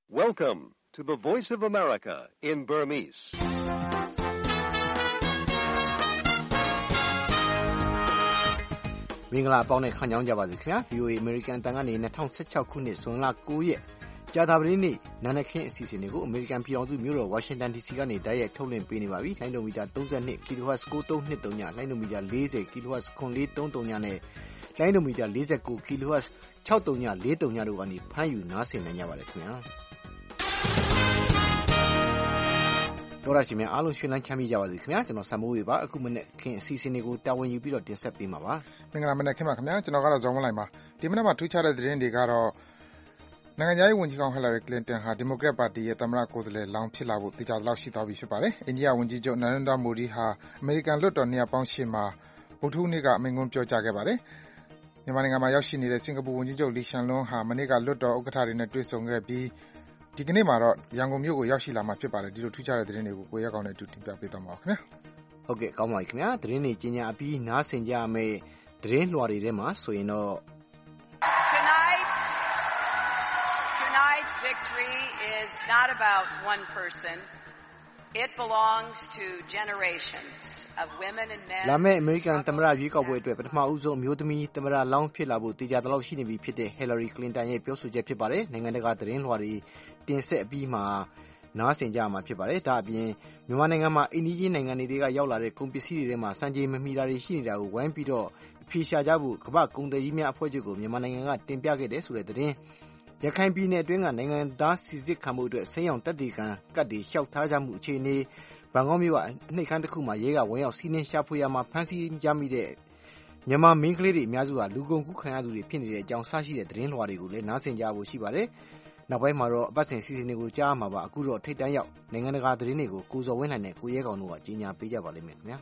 Welcome to the Voice of America in Burmese. ။မင်္ဂလာပေါင်းနဲ့ခံကြောင်းကြပါစေခင်ဗျာ VOA American တန်ကနေ2016ခုနှစ်ဇွန်လ9ရက်ကြာသပတေးနေ့နာနက်ခင်းအစီအစဉ်တွေကို American ပြည်ထောင်စုမြို့တော် Washington DC ကနေတိုက်ရိုက်ထုတ်လွှင့်ပေးနေပါပြီ။လိုင်းဒိုမီတာ32 kHz 9323ညလိုင်းဒိုမီတာ40 kHz 9430ညနဲ့လိုင်းဒိုမီတာ49 kHz 63ည43ညတို့ကနေဖမ်းယူနားဆင်နိုင်ကြပါတယ်ခင်ဗျာ။တော်ရရှိမြအားလုံးရှင်လန်းချမ်းမြေ့ကြပါစေခင်ဗျာကျွန်တော်ဆမ်မိုးဝေပါအခုမနေ့ခင်အစီအစဉ်တွေကိုတာဝန်ယူပြီးတော့တင်ဆက်ပေးမှာပါမင်္ဂလာမနေ့ခင်ပါခင်ဗျာကျွန်တော်ကတော့ဇော်ဝင်းလိုင်ပါဒီမနေ့မှာထူးခြားတဲ့သတင်းတွေကတော့နိုင်ငံသားရေးဝန်ကြီးကောင်ဟီလာရီကလင်တန်ဟာဒီမိုကရက်ပါတီရဲ့သမ္မတကိုယ်စားလှယ်လောင်းဖြစ်လာဖို့တေချာသလောက်ရှိသွားပြီဖြစ်ပါတယ်အိန္ဒိယဝန်ကြီးချုပ်နရန်ဒါမိုဒီဟာအမေရိကန်လွှတ်တော်နေရာပေါင်းရှေ့မှာဗုဒ္ဓဟူးနေ့ကမိန့်ခွန်းပြောကြားခဲ့ပါတယ်မြန်မာနိုင်ငံမှာရောက်ရှိနေတဲ့စင်ကာပူဝန်ကြီးချုပ်လီရှန်လွန်းဟာမနေ့ကလွှတ်တော်ဥက္ကဋ္ဌတွေနဲ့တွေ့ဆုံခဲ့ပြီးဒီကနေ့မှာတော့ရန်ကုန်မြို့ကိုရောက်ရှိလာမှာဖြစ်ပါတယ်ဒီလိုထူးခြားတဲ့သတင်းတွေကိုကိုရဲကောင်းနဲ့အတူတင်ပြပေးသွားမှာပါခင်ဗျာဟုတ်ကဲ့ကောင်းပါပြီခင်ဗျာသတင်းတွေကြီးညာအပြီးနားဆင်ကြမယ်သတင်းလွှာတွေထဲမှာဆိုရင်တော့ Tonight's victory is not about one person. It belongs to generations of women and men. လာမယ့်အမေရိကန်သမ္မတရွေးကောက်ပွဲအတွက်ပထမဦးဆုံးအမျိုးသမီးသမ္မတလောင်းဖြစ်လာဖို့တေချာသလောက်ရှိနေပြီဖြစ်တဲ့ Hillary Clinton ရဲ့ပြောဆိုချက်ဖြစ်ပါတယ်နိုင်ငံတကာသတင်းလွှာတွေတင်ဆက်အပြီးမှာနားဆင်ကြမှာဖြစ်ပါတယ်ဒါအပြင်မြန်မာနိုင်ငံမှာအိန္ဒိယနိုင်ငံတွေကရောက်လာတဲ့ကုန်ပစ္စည်းတွေထဲမှာစံချိန်မမီတာတွေရှိနေတာကိုဝိုင်းပြီးတော့အဖြေရှာကြဖို့ကမ္ဘာကုန်သည်ကြီးများအဖွဲ့ချုပ်ကိုမြန်မာနိုင်ငံကတင်ပြခဲ့တယ်ဆိုတဲ့သတင်းရခိုင်ပြည်နယ်အတွင်းကနိုင်ငံသားစီစစ်ခံမှုအတွက်ဆင်းရောင်တက်တီကံကတ်တွေလျှောက်ထားကြမှုအခြေအနေဘန်ကောက်မြို့ကအနှိတ်ခမ်းတစ်ခုမှာရဲကဝင်ရောက်စီးနင်းရှာဖွေရမှာဖမ်းဆီးကြမိတဲ့မြန်မာမင်းကလေးတွေအများစုကလူကုန်ကူးခံရသူတွေဖြစ်နေတဲ့အကြောင်းဆရှိတဲ့သတင်းလွှာတွေကိုလည်းနားဆင်ကြဖို့ရှိပါတယ်နောက်ပိုင်းမှာတော့အပတ်စဉ်စီစဉ်တွေကိုကြားမှာပါအခုတော့ထိတ်တန်းရောက်နိုင်ငံတကာသတင်းတွေကိုကိုဇော်ဝင်းလှိုင်နဲ့ကိုရဲကောင်တို့ကကြီးညာပေးကြပါလိမ့်မယ်ခင်ဗျာ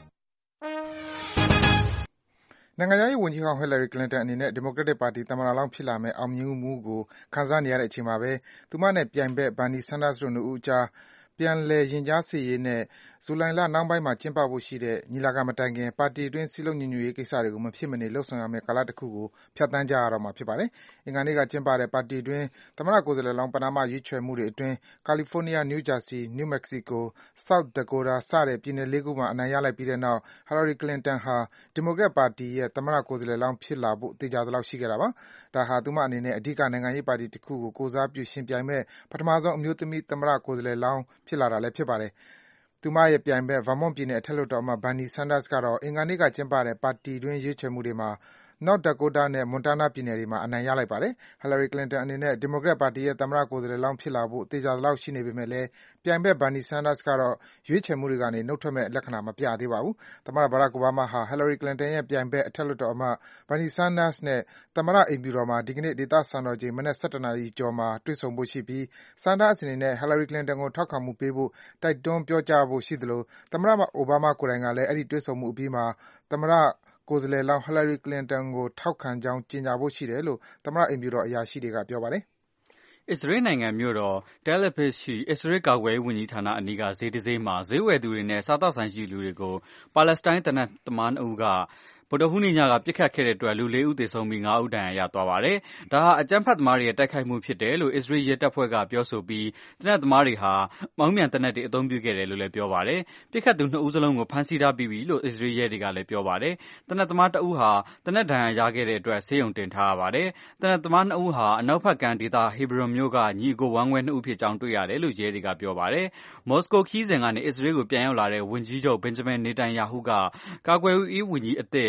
နိုင်ငံရေးဝန်ကြီးဟောင်းဟီလာရီကလင်တန်အနေနဲ့ဒီမိုကရက်တစ်ပါတီသမ္မတလောင်းဖြစ်လာမယ့်အောင်မြင်မှုကိုခံစားနေရတဲ့အချိန်မှာပဲသူမနဲ့ပြိုင်ဘက်ဘာနီဆန်ဒါစ်တို့နှစ်ဦးအကြားပြန်လည်ရင်ကြားစေ့ရေးနဲ့ဇူလိုင်လနောက်ပိုင်းမှာကျင်းပဖို့ရှိတဲ့ညီလာခံမတိုင်ခင်ပါတီအတွင်းစည်းလုံးညီညွတ်ရေးကိစ္စတွေကိုမဖြစ်မနေလုပ်ဆောင်ရမယ့်ကာလတစ်ခုကိုဖြတ်သန်းကြရတော့မှာဖြစ်ပါတယ်။အင်္ဂါနေ့ကကျင်းပတဲ့ပါတီအတွင်းသမ္မတကိုယ်စားလှယ်လောင်းပဏာမရွေးချယ်မှုတွေအတွင်းကာလီဖိုးနီးယား၊နယူးဂျာစီ၊နယူးမက္ကဆီကို၊ဆောက်ဒကိုတာစတဲ့ပြည်နယ်၄ခုမှာအနိုင်ရလိုက်ပြီးတဲ့နောက်ဟီလာရီကလင်တန်ဟာဒီမိုကရက်ပါတီရဲ့သမ္မတကိုယ်စားလှယ်လောင်းဖြစ်လာဖို့သေချာသလောက်ရှိခဲ့တာပါ။ဒါဟာသူမအနေနဲ့အဓိကနိုင်ငံရေးပါတီတစ်ခုကိုကိုယ်စားပြုယှဉ်ပြိုင်မယ့်ပထမဆုံးအမျိုးသမီးသမ္မတကိုယ်စားလှယ်လောင်းဖြစ်လာတာလည်းဖြစ်ပါတယ်။သူမရဲ့ပြိုင်ဘက် Vermont ပြည်နယ်အထက်လွှတ်တော်အမတ် Bernie Sanders ကတော့အင်္ဂါနေ့ကကျင်းပတဲ့ပါတီတွင်းရွေးချယ်မှုတွေမှာ North Dakota နဲ့ Montana ပြည်နယ်တွေမှာအနိုင်ရလိုက်ပါတယ်။ Hillary Clinton အနေနဲ့ဒီမိုကရက်ပါတီရဲ့သမ္မတကိုယ်စားလှယ်လောင်းဖြစ်လာဖို့သေချာသလောက်ရှိနေပေမယ့်လည်းပြိုင်ဘက် Bernie Sanders ကတော့ရွေးချယ်မှုတွေကနေနုတ်ထွက်မယ့်လက္ခဏာမပြသေးပါဘူး။သမ္မတ Barack Obama ဟာ Hillary Clinton ရဲ့ပြိုင်ဘက်အထက်လွှတ်တော်အမတ် Bernie Sanders နဲ့သမ္မတအိမ်ဖြူတော်မှာဒီကနေ့ဒေသစံတော်ချိန်မနက် ၁၁ နာရီကျော်မှာတွေ့ဆုံဖို့ရှိပြီး Sanders အနေနဲ့ Hillary Clinton ကိုထောက်ခံမှုပေးဖို့တိုက်တွန်းပြောကြားဖို့ရှိသလိုသမ္မတ Obama ကိုယ်တိုင်ကလည်းအဲဒီတွေ့ဆုံမှုအပြီးမှာသမ္မတကိုယ်စားလှယ်လောင်း Hillary Clinton ကိုထောက်ခံကြောင်းကြေညာဖို့ရှိတယ်လို့သမ္မတအိမ်ဖြူတော်အရာရှိတွေကပြောပါတယ်အစ္စရေးနိုင်ငံမြို့တော် Tel Aviv ရှိအစ္စရေးကာကွယ်ရေးဝန်ကြီးဌာနအနီးကဈေးတစ်ဈေးမှာဈေးဝယ်သူတွေနဲ့စားသောက်ဆိုင်ရှိလူတွေကိုပါလက်စတိုင်းသေနတ်သမား2ဦးကဗုဒ္ဓဟူးနေ့ညကပစ်ခတ်ခဲ့တဲ့အတွက်လူ4ဦးသေဆုံးပြီး5ဦးဒဏ်ရာရသွားပါတယ်။ဒါဟာအကြမ်းဖက်သမားတွေရဲ့တိုက်ခိုက်မှုဖြစ်တယ်လို့အစ္စရေးရဲတပ်ဖွဲ့ကပြောဆိုပြီးသေနတ်သမားတွေဟာမောင်းပြန်သေနတ်တွေအသုံးပြုခဲ့တယ်လို့လည်းပြောပါတယ်။ပစ်ခတ်သူ2ဦးစလုံးကိုဖမ်းဆီးထားပြီးပြီလို့အစ္စရေးရဲတွေကလည်းပြောပါတယ်။သေနတ်သမား1ဦးဟာသေနတ်ဒဏ်ရာရခဲ့တဲ့အတွက်ဆေးရုံတင်ထားရပါတယ်။သေနတ်သမား2ဦးဟာအနောက်ဘက်ကမ်းဒေသဟေဘရွန်မြို့ကညီအကိုဝမ်းခွဲ2ဦးဖြစ်ကြောင်းတွေ့ရတယ်လို့ရဲတွေကပြောပါတယ်။မော်စကိုခီးစဉ်ကနေအစ္စရေးကိုပြန်ရောက်လာတဲ့ဝန်ကြီးချုပ်ဘင်ဂျမင်နေတန်ယာဟုကကာကွယ်ရေးဝန်ကြီးအသစ်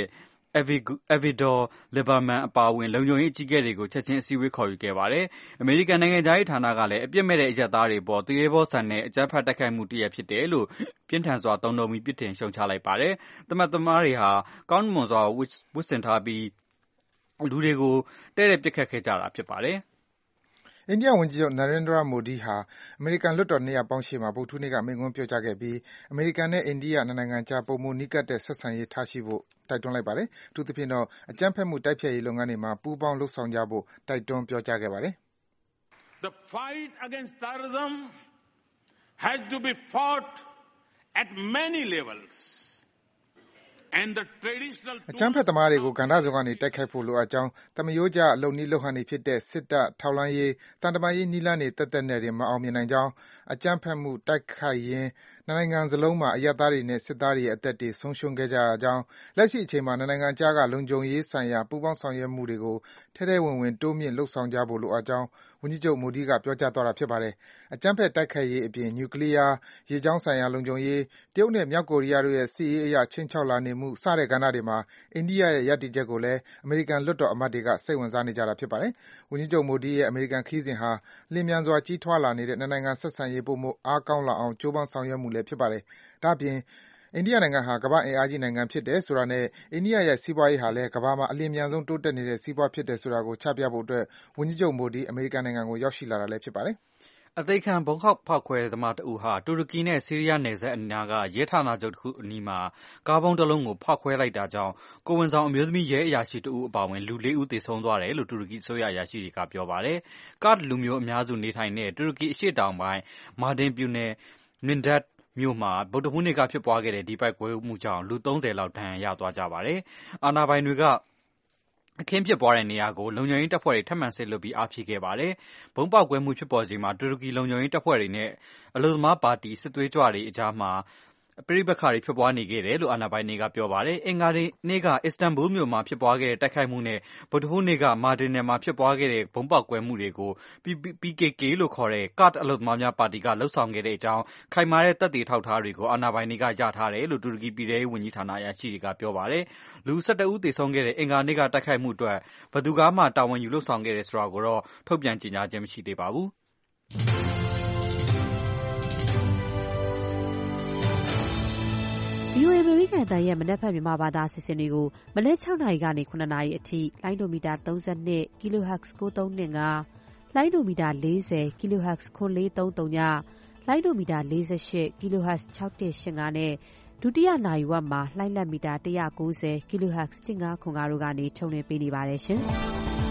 Avigdor Lieberman အပါအဝင်လုံခြုံရေးအကြီးအကဲတွေကိုချက်ချင်းအစည်းအဝေးခေါ်ယူခဲ့ပါတယ်။အမေရိကန်နိုင်ငံခြားရေးဌာနကလည်းအပြစ်မဲ့တဲ့အရပ်သားတွေပေါ်သူရဲဘောဆန်တဲ့အကြမ်းဖက်တိုက်ခိုက်မှုတစ်ရပ်ဖြစ်တယ်လို့ပြင်းထန်စွာသုံးနှုန်းပြီးပြစ်တင်ရှုံချလိုက်ပါတယ်။သေနတ်သမားတွေဟာကောင်းမွန်စွာဝတ်ဆင်ထားပြီးလူတွေကိုတဲ့ပစ်ခတ်ခဲ့ကြတာဖြစ်ပါတယ်။အိန္ဒိယဝန်ကြီးချုပ် Narendra Modi ဟာအမေရိကန်လွှတ်တော်နေရာပေါင်းရှေ့မှာဗုဒ္ဓဟူးနေ့ကမိန့်ခွန်းပြောကြားခဲ့ပြီးအမေရိကန်နဲ့အိန္ဒိယနှစ်နိုင်ငံကြားပိုမိုနီးကပ်တဲ့ဆက်ဆံရေးထားရှိဖို့တိုက်တွန်းလိုက်ပါတယ်။အထူးသဖြင့်တော့အကြမ်းဖက်မှုတိုက်ဖျက်ရေးလုပ်ငန်းတွေမှာပူးပေါင်းလုပ်ဆောင်ကြဖို့တိုက်တွန်းပြောကြားခဲ့ပါတယ်။ The fight against terrorism has to be fought at many levels and the traditional အကြမ်းဖက်သမားတွေကိုကဏ္ဍစုံကနေတိုက်ခိုက်ဖို့လိုအပ်ကြောင်းသမယိုးကျအလုံနည်းလုပ်ဟန်တွေဖြစ်တဲ့စစ်တပ်ထောက်လှမ်းရေးတန်တမာရေးနီလန်းတွေတက်တက်နဲ့တွေမအောင်မြင်နိုင်ကြောင်းအကြမ်းဖက်မှုတိုက်ခိုက်ရင်းနိုင်ငံစလုံးမှာအရသားတွေနဲ့စစ်သားတွေရဲ့အသက်တွေဆုံးရှုံးခဲ့ကြရကြောင်းလက်ရှိအချိန်မှာနိုင်ငံကြားကလုံခြုံရေးဆိုင်ရာပူးပေါင်းဆောင်ရွက်မှုတွေကိုထဲထဲဝင်ဝင်တိုးမြင့်လှုပ်ဆောင်ကြဖို့လိုအပ်ကြောင်းဝန်ကြီးချုပ်မိုဒီကပြောကြားသွားတာဖြစ်ပါတယ်အကြမ်းဖက်တိုက်ခိုက်ရေးအပြင်နျူကလ িয়ার ရေကြောင်းဆိုင်ရာလုံခြုံရေးတရုတ်နဲ့မြောက်ကိုရီးယားတို့ရဲ့စစ်ရေးအရာချင်းချောက်လာနေမှုစတဲ့ကဏ္ဍတွေမှာအိန္ဒိယရဲ့ရပ်တည်ချက်ကိုလည်းအမေရိကန်လွှတ်တော်အမတ်တွေကစိတ်ဝင်စားနေကြတာဖြစ်ပါတယ်ဝန်ကြီးချုပ်မိုဒီရဲ့အမေရိကန်ခရီးစဉ်ဟာလျင်မြန်စွာကြီးထွားလာနေတဲ့နိုင်ငံဆက်ဆံရေးပိုမိုအားကောင်းလာအောင်ကြိုးပမ်းဆောင်ရွက်မှုလည်းဖြစ်ပါတယ်ဒါ့အပြင်အိန္ဒိယနိုင်ငံဟာကမ္ဘာ့အင်အားကြီးနိုင်ငံဖြစ်တယ်ဆိုတာနဲ့အိန္ဒိယရဲ့စီးပွားရေးဟာလည်းကမ္ဘာမှာအလျင်မြန်ဆုံးတိုးတက်နေတဲ့စီးပွားဖြစ်တယ်ဆိုတာကိုချပြဖို့အတွက်ဝန်ကြီးချုပ်မိုဒီအမေရိကန်နိုင်ငံကိုရောက်ရှိလာတာလည်းဖြစ်ပါတယ်အသေခံဗုံးဖောက်ခွဲသမားတဦးဟာတူရကီနဲ့ဆီးရီးယားနယ်စပ်အနားကရဲဌာနချုပ်တစ်ခုအနီးမှာကားဘုံးတစ်လုံးကိုဖောက်ခွဲလိုက်တာကြောင့်ကိုဝန်ဆောင်အမျိုးသမီးရဲအရာရှိတဦးအပါအဝင်လူ 4 ဦးသေဆုံးသွားတယ်လို့တူရကီအစိုးရအရာရှိတွေကပြောပါတယ်။ကာ့ဒ်လူမျိုးအများစုနေထိုင်တဲ့တူရကီအရှေ့တောင်ပိုင်းမာဒင်ပြည်နယ်နင်ဒတ်မြို့မှာဗုဒ္ဓဟူးနေ့ကဖြစ်ပွားခဲ့တဲ့ဒီတိုက်ပွဲမှုကြောင့်လူ 30 လောက်ဒဏ်ရာရသွားကြပါတယ်။အာဏာပိုင်တွေကအခင်းဖြစ်ပွားတဲ့နေရာကိုလုံခြုံရေးတပ်ဖွဲ့တွေထပ်မံစေလွှတ်ပြီးအားဖြည့်ခဲ့ပါတယ်။ဗုံးပေါက်ကွဲမှုဖြစ်ပေါ်ချိန်မှာတူရကီလုံခြုံရေးတပ်ဖွဲ့တွေနဲ့အလုပ်သမားပါတီစစ်သွေးကြွတွေအကြားမှာပဋိပက္ခတွေဖြစ်ပွားနေခဲ့တယ်လို့အာဏာပိုင်တွေကပြောပါတယ်။အင်္ဂါနေ့ကအစ္စတန်ဘူလ်မြို့မှာဖြစ်ပွားခဲ့တဲ့တိုက်ခိုက်မှုနဲ့ဗုဒ္ဓဟူးနေ့ကမာဒင်နယ်မှာဖြစ်ပွားခဲ့တဲ့ဗုံးပေါက်ကွဲမှုတွေကို PKK လို့ခေါ်တဲ့ကာ့ဒ်အလုပ်သမားများပါတီကလှုပ်ဆောင်ခဲ့တဲ့အကြောင်းခိုင်မာတဲ့သက်သေထောက်ထားတွေကိုအာဏာပိုင်တွေကရထားတယ်လို့တူရကီပြည်ထဲရေးဝန်ကြီးဌာနအရာရှိတွေကပြောပါတယ်။လူ 11 ဦးသေဆုံးခဲ့တဲ့အင်္ဂါနေ့ကတိုက်ခိုက်မှုအတွက်ဘယ်သူကမှတာဝန်ယူလှုပ်ဆောင်ခဲ့တယ်ဆိုတာကိုတော့ထုတ်ပြန်ကြေညာခြင်းမရှိသေးပါဘူး။ VOA အမေရိကန်အသံရဲ့မနက်ဖြန်မြန်မာဘာသာအစီအစဉ်တွေကိုမနက် 6 နာရီကနေ 9 နာရီအထိလိုင်းဒိုမီတာ 32 kHz 9325 လိုင်းဒိုမီတာ 40 kHz 9430ည လိုင်းဒိုမီတာ 48 kHz 6185နဲ့ဒုတိယနာရီဝက်မှာလှိုင်းလက်မီတာ 190 kHz 1505တို့ကနေထုတ်လွှင့်ပေးနေပါတယ်ရှင်။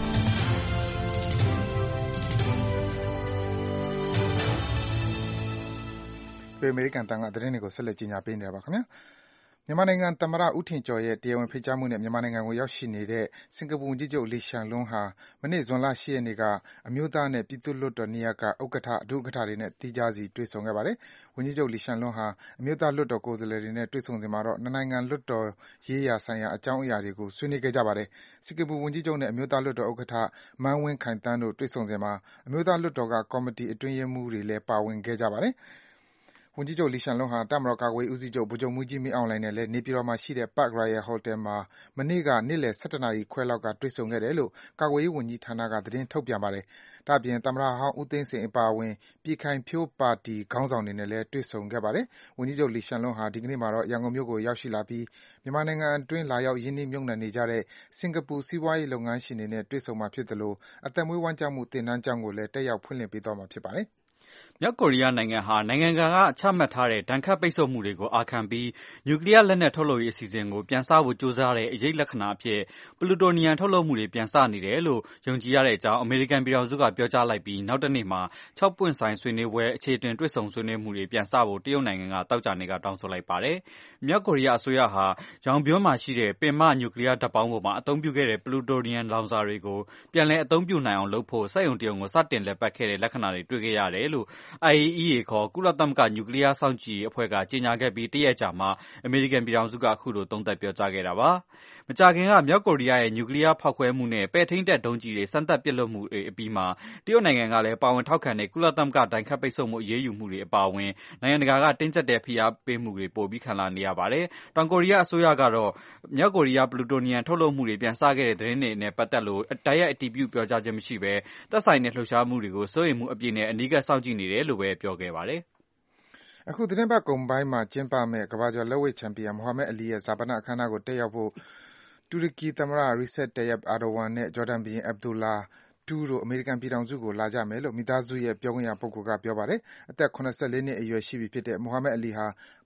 အမေရိကန်တန်ကသတင်းတွေကိုဆက်လက်ကြီးညာပေးနေတာပါခင်ဗျာမြန်မာနိုင်ငံသမ္မတဦးထင်ကျော်ရဲ့တရားဝင်ဖိတ်ကြားမှုနဲ့မြန်မာနိုင်ငံကိုရောက်ရှိနေတဲ့စင်ကာပူဝန်ကြီးချုပ်လီရှန်လွန်းဟာမနေ့ဇွန်လ 8 ရက်နေ့ကအမျိုးသားနဲ့ပြည်သူ့လွှတ်တော်နှစ်ရပ်ကဥက္ကဋ္ဌဒုဥက္ကဋ္ဌတွေနဲ့သီးခြားစီတွေ့ဆုံခဲ့ပါတယ်။ဝန်ကြီးချုပ်လီရှန်လွန်းဟာအမျိုးသားလွှတ်တော်ကိုယ်စားလှယ်တွေနဲ့တွေ့ဆုံစဉ်မှာတော့နှစ်နိုင်ငံလွှတ်တော်ရေးရာဆိုင်ရာအကြောင်းအရာတွေကိုဆွေးနွေးခဲ့ကြပါတယ်။စင်ကာပူဝန်ကြီးချုပ်နဲ့အမျိုးသားလွှတ်တော်ဥက္ကဋ္ဌမန်းဝင်းခိုင်သန်းတို့တွေ့ဆုံစဉ်မှာအမျိုးသားလွှတ်တော်ကကော်မတီအတွင်းရေးမှူးတွေလည်းပါဝင်ခဲ့ကြပါတယ်။ဝန်ကြီးချုပ်လီရှန်လွန်းဟာတပ်မတော်ကာကွယ်ရေးဦးစီးချုပ်ဗိုလ်ချုပ်မှူးကြီးမင်းအောင်လှိုင်နဲ့လည်းနေပြည်တော်မှာရှိတဲ့ Park Royal Hotel မှာမနေ့ကနေ့လယ် 11 နာရီခွဲလောက်ကတွေ့ဆုံခဲ့တယ်လို့ကာကွယ်ရေးဝန်ကြီးဌာနကသတင်းထုတ်ပြန်ပါတယ်။ဒါ့အပြင်သမ္မတဟောင်းဦးသိန်းစိန်အပါအဝင်ပြည်ခိုင်ဖြိုးပါတီခေါင်းဆောင်တွေနဲ့လည်းတွေ့ဆုံခဲ့ပါတယ်။ဝန်ကြီးချုပ်လီရှန်လွန်းဟာဒီကနေ့မှာတော့ရန်ကုန်မြို့ကိုရောက်ရှိလာပြီးမြန်မာနိုင်ငံအတွင်းလာရောက်ရင်းနှီးမြှုပ်နှံနေကြတဲ့စင်ကာပူစီးပွားရေးလုပ်ငန်းရှင်တွေနဲ့တွေ့ဆုံမှာဖြစ်သလိုအသက်မွေးဝမ်းကျောင်းမှုသင်တန်းကျောင်းကိုလည်းတက်ရောက်ဖွင့်လှစ်ပေးသွားမှာဖြစ်ပါတယ်။မြောက်ကိုရီးယားနိုင်ငံဟာနိုင်ငံကချမှတ်ထားတဲ့ဒဏ်ခတ်ပိတ်ဆို့မှုတွေကိုအာခံပြီးနျူကလ িয়ার လက်နက်ထုတ်လုပ်ရေးအစီအစဉ်ကိုပြန်စဖို့ကြိုးစားတဲ့အရေးလက္ခဏာအဖြစ်ပလူတိုနီယမ်ထုတ်လုပ်မှုတွေပြန်စနေတယ်လို့ယုံကြည်ရတဲ့အကြောင်းအမေရိကန်ပြည်ထောင်စုကပြောကြားလိုက်ပြီးနောက်တနေ့မှာ6 ပွင့်ဆိုင်ဆွေးနွေးပွဲအခြေတင်တွေ့ဆုံဆွေးနွေးမှုတွေပြန်စဖို့တရုတ်နိုင်ငံကတောက်ကြနေကတောင်းဆိုလိုက်ပါတယ်။မြောက်ကိုရီးယားအစိုးရဟာရောင်ပြောမှာရှိတဲ့ပင်မနျူကလ িয়ার ဓာတ်ပေါင်းပေါ်မှာအသုံးပြုခဲ့တဲ့ပလူတိုနီယမ်လောင်စာတွေကိုပြန်လည်အသုံးပြုနိုင်အောင်လုပ်ဖို့စက်ရုံတရုံကိုစတင်လည်ပတ်ခဲ့တဲ့လက္ခဏာတွေတွေ့ခဲ့ရတယ်လို့ IAEA ခေါ်ကုလသမဂ္ဂနျူကလ িয়ার စောင့်ကြည့်ရေးအဖွဲ့ကကြေညာခဲ့ပြီးတရက်ကြာမှာအမေရိကန်ပြည်ထောင်စုကအခုလိုသုံးသပ်ပြောကြားခဲ့တာပါ။မကြာခင်ကမြောက်ကိုရီးယားရဲ့နျူကလ িয়ার ဖောက်ခွဲမှုနဲ့ပဲ့ထိန်းတပ်ဒုံးကျည်တွေစမ်းသပ်ပစ်လွှတ်မှုတွေအပြီးမှာတရုတ်နိုင်ငံကလည်းပါဝင်ထောက်ခံတဲ့ကုလသမဂ္ဂဒဏ်ခတ်ပိတ်ဆို့မှုအရေးယူမှုတွေအပါအဝင်နိုင်ငံတကာကတင်းကျပ်တဲ့ဖိအားပေးမှုတွေပိုပြီးခံလာနေရပါတယ်။တောင်ကိုရီးယားအစိုးရကတော့မြောက်ကိုရီးယားပလူတိုနီယမ်ထုတ်လုပ်မှုတွေပြန်စခဲ့တဲ့သတင်းတွေနဲ့ပတ်သက်လို့တိုက်ရိုက်အတည်ပြုပြောကြားခြင်းမရှိဘဲသက်ဆိုင်တဲ့လှုပ်ရှားမှုတွေကိုစိုးရိမ်မှုအပြည့်နဲ့အနီးကပ်စောင့်ကြည့်နေတယ်လို့ပဲပြောခဲ့ပါတယ်။အခုသီတင်းပတ်ကုန်ပိုင်းမှာကျင်းပမယ့်ကမ္ဘာကျော်လက်ဝှေ့ချန်ပီယံမိုဟာမက်အလီရဲ့ဈာပနအခမ်းအနားကိုတက်ရောက်ဖို့တူရကီသမ္မတ Recep Tayyip Erdogan နဲ့ဂျော်ဒန်ဘုရင် Abdullah II တို့အမေရိကန်ပြည်ထောင်စုကိုလာကြမယ်လို့မိသားစုရဲ့ပြောခွင့်ရပုဂ္ဂိုလ်ကပြောပါတယ်။အသက် 74 နှစ်အရွယ်ရှိပြီဖြစ်တဲ့မိုဟာမက်အလီဟာ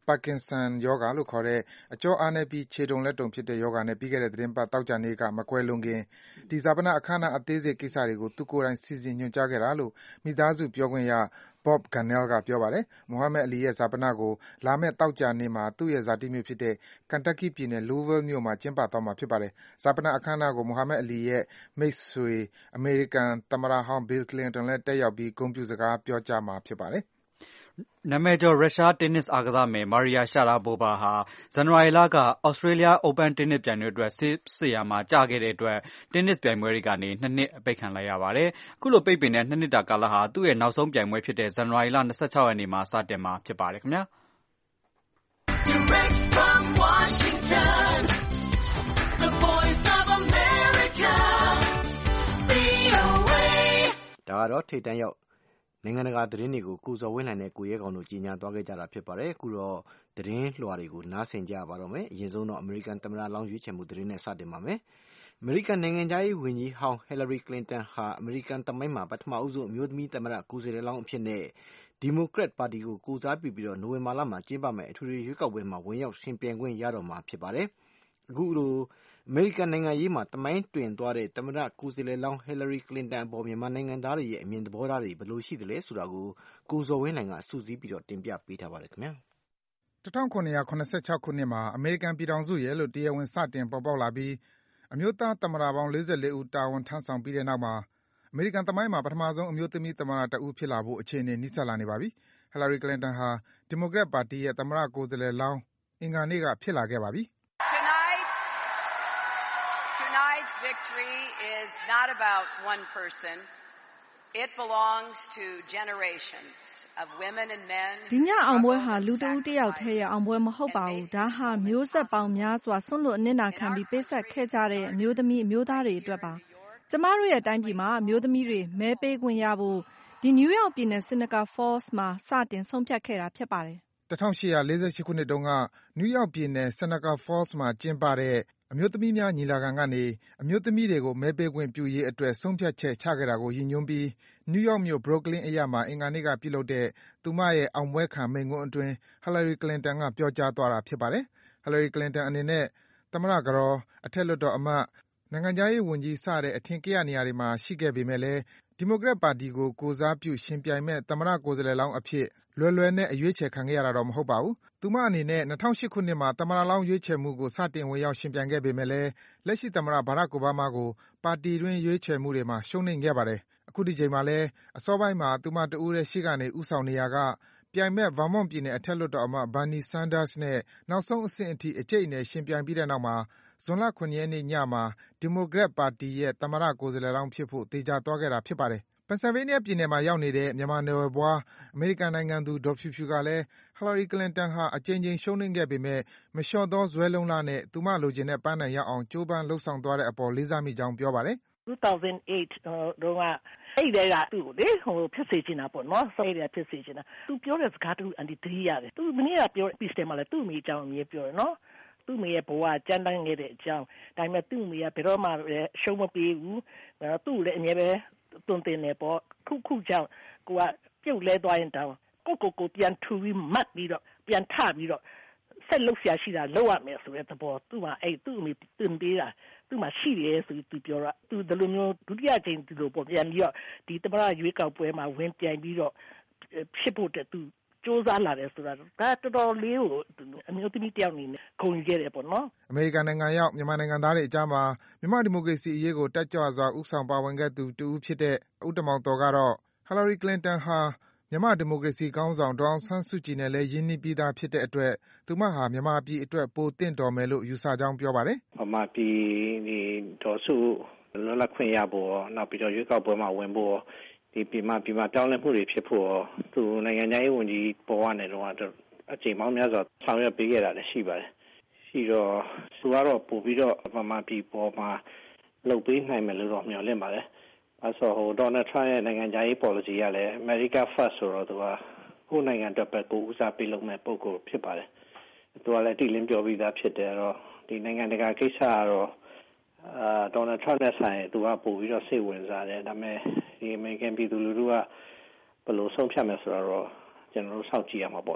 Parkinson ရောဂါလို့ခေါ်တဲ့အကြောအားနည်းပြီးခြေတုန်လက်တုန်ဖြစ်တဲ့ရောဂါနဲ့ပြီးခဲ့တဲ့သီတင်းပတ်သောကြာနေ့ကမကွယ်လွန်ခင်ဒီဈာပနအခမ်းအနားအသေးစိတ်ကိစ္စတွေကိုသူကိုယ်တိုင်စီစဉ်ညွှန်ကြားခဲ့တာလို့မိသားစုပြောခွင့်ရ Bob Gannell ကပြောပါတယ်။ Muhammad Ali ရဲ့ဈာပနကိုလာမယ့်သောကြာနေ့မှာသူ့ရဲ့ဇာတိမြို့ဖြစ်တဲ့ Kentucky ပြည်နယ် Louisville မြို့မှာကျင်းပသွားမှာဖြစ်ပါတယ်။ဈာပနအခမ်းအနားကို Muhammad Ali ရဲ့မိတ်ဆွေအမေရိကန်သမ္မတဟောင်း Bill Clinton လည်းတက်ရောက်ပြီးဂုဏ်ပြုစကားပြောကြားမှာဖြစ်ပါတယ်။နာမည်ကျော်ရုရှားတင်းနစ်အားကစားမယ် Maria Sharapova ဟာဇန်နဝါရီလက Australia Open တင်းနစ်ပြိုင်ပွဲအတွက်ဆေးစစ်ရာမှာကျခဲ့တဲ့အတွက်တင်းနစ်ပြိုင်ပွဲတွေကနေ2နှစ်အပိတ်ခံလိုက်ရပါတယ်။အခုလိုပိတ်ပင်တဲ့2နှစ်တာကာလဟာသူ့ရဲ့နောက်ဆုံးပြိုင်ပွဲဖြစ်တဲ့ဇန်နဝါရီလ26ရက်နေ့မှာစတင်မှာဖြစ်ပါတယ်ခင်ဗျာ။ Direct from Washington, the Voice of America, VOA ဒါကတော့ထိတ်တန့်ရောက်နိုင်ငံတကာသတင်းတွေကိုကိုဇော်ဝင်းလှိုင်နဲ့ကိုရဲကောင်တို့ကြီးညာသွားခဲ့ကြတာဖြစ်ပါတယ်အခုတော့သတင်းလွှာတွေကိုနားဆင်ကြပါတော့မယ်အရင်ဆုံးတော့အမေရိကန်သမ္မတလောင်းရွေးချယ်မှုသတင်းနဲ့စတင်ပါမယ်အမေရိကန်နိုင်ငံသားရေးဝန်ကြီးဟောင်း Hillary Clinton ဟာအမေရိကန်သမိုင်းမှာပထမဦးဆုံးအမျိုးသမီးသမ္မတကိုယ်စားလှယ်လောင်းအဖြစ်နဲ့ဒီမိုကရက်ပါတီကိုကိုစားပြုပြီးတော့နိုဝင်ဘာလမှာကျင်းပမယ့်အထွေထွေရွေးကောက်ပွဲမှာဝင်ရောက်ရှင်ပြိုင်ခွင့်ရတော့မှာဖြစ်ပါတယ်အခုလိုအမေရိကန်နိုင်ငံရေးမှာတမိုင်းတွင်သွားတဲ့သမ္မတကိုယ်စားလှယ်လောင်း Hillary Clinton အပေါ်မြန်မာနိုင်ငံသားတွေရဲ့အမြင်သဘောထားတွေဘယ်လိုရှိသလဲဆိုတာကိုကိုဇော်ဝင်းလှိုင်ကစုစည်းပြီးတော့တင်ပြပေးထားပါတယ်ခင်ဗျာ 1986ခုနှစ်မှာအမေရိကန်ပြည်ထောင်စုရဲ့လို့တရားဝင်စတင်ပေါ်ပေါက်လာပြီးအမျိုးသားသမ္မတပေါင်း44ဦးတာဝန်ထမ်းဆောင်ပြီးတဲ့နောက်မှာအမေရိကန်သမိုင်းမှာပထမဆုံးအမျိုးသမီးသမ္မတတဦးဖြစ်လာဖို့အခြေအနေနီးစပ်လာနေပါပြီ။ Hillary Clinton ဟာဒီမိုကရက်ပါတီရဲ့သမ္မတကိုယ်စားလှယ်လောင်းအင်္ဂါနေ့ကဖြစ်လာခဲ့ပါပြီ Tonight's victory is not about one person. It belongs to generations of women and men. ဒီညအောင်ပွဲဟာလူတဦးတစ်ယောက်တည်းရဲ့အောင်ပွဲမဟုတ်ပါဘူး။ဒါဟာမျိုးဆက်ပေါင်းများစွာဆွန့်လွတ်အနစ်နာခံပြီးပေးဆက်ခဲ့ကြတဲ့အမျိုးသမီးအမျိုးသားတွေအတွက်ပါ။ကျမတို့ရဲ့တိုင်းပြည်မှာအမျိုးသမီးတွေမဲပေးခွင့်ရဖို့ဒီနယူးယောက်ပြည်နယ် Seneca Falls မှာစတင်ဆုံးဖြတ်ခဲ့တာဖြစ်ပါတယ်။1848ခုနှစ်တုန်းကနယူးယောက်ပြည်နယ် Seneca Falls မှာကျင်းပတဲ့အမျိုးသမီးများညီလာခံကနေအမျိုးသမီးတွေကိုမဲပေးခွင့်ပြုရေးအတွက်ဆုံးဖြတ်ချက်ချခဲ့တာကိုရည်ညွှန်းပြီးနယူးယောက်မြို့ Brooklyn အရပ်မှာအင်္ဂါနေ့ကပြုလုပ်တဲ့သူမရဲ့အောင်ပွဲခံမိန့်ခွန်းအတွင်း Hillary Clinton ကပြောကြားသွားတာဖြစ်ပါတယ်။ Hillary Clinton အနေနဲ့သမ္မတကတော်၊အထက်လွှတ်တော်အမတ်၊နိုင်ငံခြားရေးဝန်ကြီးစတဲ့အထင်ကရနေရာတွေမှာရှိခဲ့ပေမဲ့လည်းဒီမိုကရက်ပါတီကိုကိုယ်စားပြုယှဉ်ပြိုင်မယ့်သမ္မတကိုယ်စားလှယ်လောင်းအဖြစ်လွယ်လွယ်နဲ့အရွေးချယ်ခံခဲ့ရတာတော့မဟုတ်ပါဘူး။သူမအနေနဲ့2008ခုနှစ်မှာသမ္မတလောင်းရွေးချယ်မှုကိုစတင်ဝင်ရောက်ယှဉ်ပြိုင်ခဲ့ပေမဲ့လည်းလက်ရှိသမ္မတ Barack Obama ကိုပါတီတွင်းရွေးချယ်မှုတွေမှာရှုံးနိမ့်ခဲ့ပါတယ်။အခုဒီကြိမ်မှာလည်းအစောပိုင်းမှာသူမတဦးတည်းရှေ့ကနေဦးဆောင်နေရာကပြိုင်မယ့် Vermont ပြည်နယ်အထက်လွှတ်တော်အမတ် Bernie Sanders နဲ့နောက်ဆုံးအဆင့်အထိအကြိတ်အနယ်ယှဉ်ပြိုင်ပြီးတဲ့နောက်မှာဇွန်လ7ရက်နေ့ညမှာဒီမိုကရက်ပါတီရဲ့သမ္မတကိုယ်စားလှယ်လောင်းဖြစ်ဖို့သေချာသွားခဲ့တာဖြစ်ပါတယ်။ Pennsylvania ပြည်နယ်မှာရောက်နေတဲ့မြန်မာနွယ်ဖွားအမေရိကန်နိုင်ငံသူဒေါ်ဖြူဖြူကလည်း Hillary Clinton ဟာအကြိမ်ကြိမ်ရှုံးနိမ့်ခဲ့ပေမဲ့မလျော့သောဇွဲလုံးလနဲ့သူမလိုချင်တဲ့ပန်းတိုင်ရောက်အောင်ကြိုးပမ်းလုပ်ဆောင်သွားတဲ့အပေါ်လေးစားမိကြောင်းပြောပါတယ်။2008တုန်းကအဲ့ဒီကသူ့ကိုလေဖြစ်စေချင်တာပေါ့နော်။အဲ့ဒီဖြစ်စေချင်တာ။သူပြောတဲ့စကားတူအန်တီသတိရတယ်။သူမနေ့ကပြော speech ထဲမှာလည်းသူ့အမေအကြောင်းအမြဲပြောတယ်နော်။သူ့အမေရဲ့ဘဝကြမ်းတမ်းခဲ့တဲ့အကြောင်းဒါပေမဲ့သူ့အမေကဘယ်တော့မှရှုံးမပေးဘူး။သူ့လည်းအမြဲပဲတွင်တင်နေပေါ့ခုကြောင့်ကိုကပြုတ်လဲသွားရင်တောင်ကိုပြန်ထူပြီးမတ်ပြီးတော့ပြန်ထပြီးတော့ဆက်လုပ်ရရှိတာလုပ်ရမယ်ဆိုတဲ့သဘောသူ့မှာအဲ့သူ့အမေတင်ပေးတာသူ့မှာရှိတယ်ဆိုပြီးသူပြောတော့သူဒီလိုမျိုးဒုတိယကြိမ်ဒီလိုပေါ့ပြန်ပြီးတော့ဒီသမ္မတရွေးကောက်ပွဲမှာဝင်ပြိုင်ပြီးတော့ဖြစ်ဖို့တဲ့သူစူးစမ်းလာတယ်ဆိုတာဒါတော်တော်လေးကိုအမျိုးသမီးတယောက်အနေနဲ့ဂုဏ်ယူခဲ့တယ်ပေါ့နော်အမေရိကန်နိုင်ငံရောက်မြန်မာနိုင်ငံသားတွေအကြားမှာမြန်မာဒီမိုကရေစီအရေးကိုတက်ကြွစွာဦးဆောင်ပါဝင်ခဲ့သူတူဦးဖြစ်တဲ့ဦးတမောင်တော်ကတော့ Hillary Clinton ဟာမြန်မာဒီမိုကရေစီခေါင်းဆောင်ဒေါ်အောင်ဆန်းစုကြည်နဲ့လည်းရင်းနှီးပြီးသားဖြစ်တဲ့အတွက်သူမဟာမြန်မာပြည်အတွက်ပိုသင့်တော်မယ်လို့ယူဆကြောင်းပြောပါတယ်။မြန်မာပြည်ဒီဒေါ်စုလွတ်လပ်ခွင့်ရဖို့နောက်ပြီးတော့ရွေးကောက်ပွဲမှာဝင်ဖို့ဒီပြည်မှာပြောင်းလဲမှုတွေဖြစ်ဖို့သူနိုင်ငံရေးဝန်ကြီးပေါ်ကနေတော့အချိန်ပေါင်းများစွာဆောင်ရွက်ပေးခဲ့တာလည်းရှိပါတယ်။ရှိတော့သူကတော့ပို့ပြီးတော့မြန်မာပြည်ပေါ်မှာလုပ်ပေးနိုင်မယ်လို့တော့မျှော်လင့်ပါတယ်။အဲဆိုဒေါ်နယ်ထရန့်ရဲ့နိုင်ငံရေး policy ကလည်း America First ဆိုတော့သူကကိုယ်နိုင်ငံအတွက်ပဲကိုဦးစားပေးလုပ်မဲ့ပုံကိုဖြစ်ပါတယ်။သူကလည်းတိလင်းပြောပြီးသားဖြစ်တယ်တော့ဒီနိုင်ငံတကာကိစ္စကတော့ဒေါ်နယ်ထရန့်နဲ့ဆိုင်သူကပို့ပြီးတော့စိတ်ဝင်စားတယ်ဒါပေမဲ့ဒီအမေရိကန်ပြည်သူလူထုကဘယ်လိုဆုံးဖြတ်မယ်ဆိုတော့ကျွန်တော်တို့စောင့်ကြည့်ရမှာပေါ့လေလ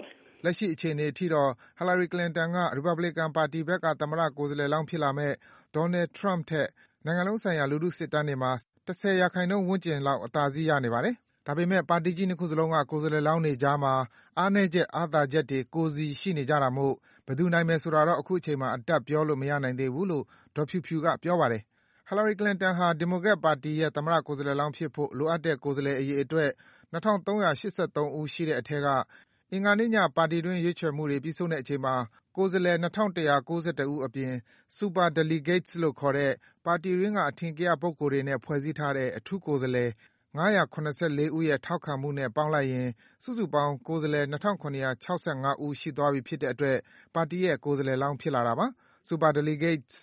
လက်ရှိအခြေအနေအထိတော့ Hillary Clinton က Republican ပါတီဘက်ကသမ္မတကိုယ်စားလှယ်လောင်းဖြစ်လာမယ့် Donald Trump ထက်နိုင်ငံလုံးဆိုင်ရာလူထုစစ်တမ်းတွေမှာ 10% ဝန်းကျင်လောက်အသာစီးရနေပါတယ်။ဒါပေမဲ့ပါတီကြီးနှစ်ခုစလုံးကကိုယ်စားလှယ်လောင်းတွေကြားမှာအားနည်းချက်အားသာချက်တွေကိုယ်စီရှိနေကြတာမို့ဘယ်သူနိုင်မယ်ဆိုတာတော့အခုအချိန်မှာအတက်ပြောလို့မရနိုင်သေးဘူးလို့ဒေါ်ဖြူဖြူကပြောပါတယ်။ Hillary Clinton ဟာ Democrat ပါတီရဲ့သမ္မတကိုယ်စားလှယ်လောင်းဖြစ်ဖို့လိုအပ်တဲ့ကိုယ်စားလှယ်အရေအတွက် 2383 ဦးရှိတဲ့အထက်ကအင်္ဂါနေ့ညပါတီတွင်းရွေးချယ်မှုတွေပြီးဆုံးတဲ့အချိန်မှာကိုယ်စားလှယ် 2191 ဦးအပြင် Super Delegates လို့ခေါ်တဲ့ပါတီတွင်းကအထင်ကရပုဂ္ဂိုလ်တွေနဲ့ဖွဲ့စည်းထားတဲ့အထူးကိုယ်စားလှယ်574 ဦးရဲ့ထောက်ခံမှုနဲ့ပေါင်းလိုက်ရင်စုစုပေါင်းကိုယ်စားလှယ် 2765 ဦးရှိသွားပြီဖြစ်တဲ့အတွက်ပါတီရဲ့ကိုယ်စားလှယ်လောင်းဖြစ်လာတာပါ။ Super Delegates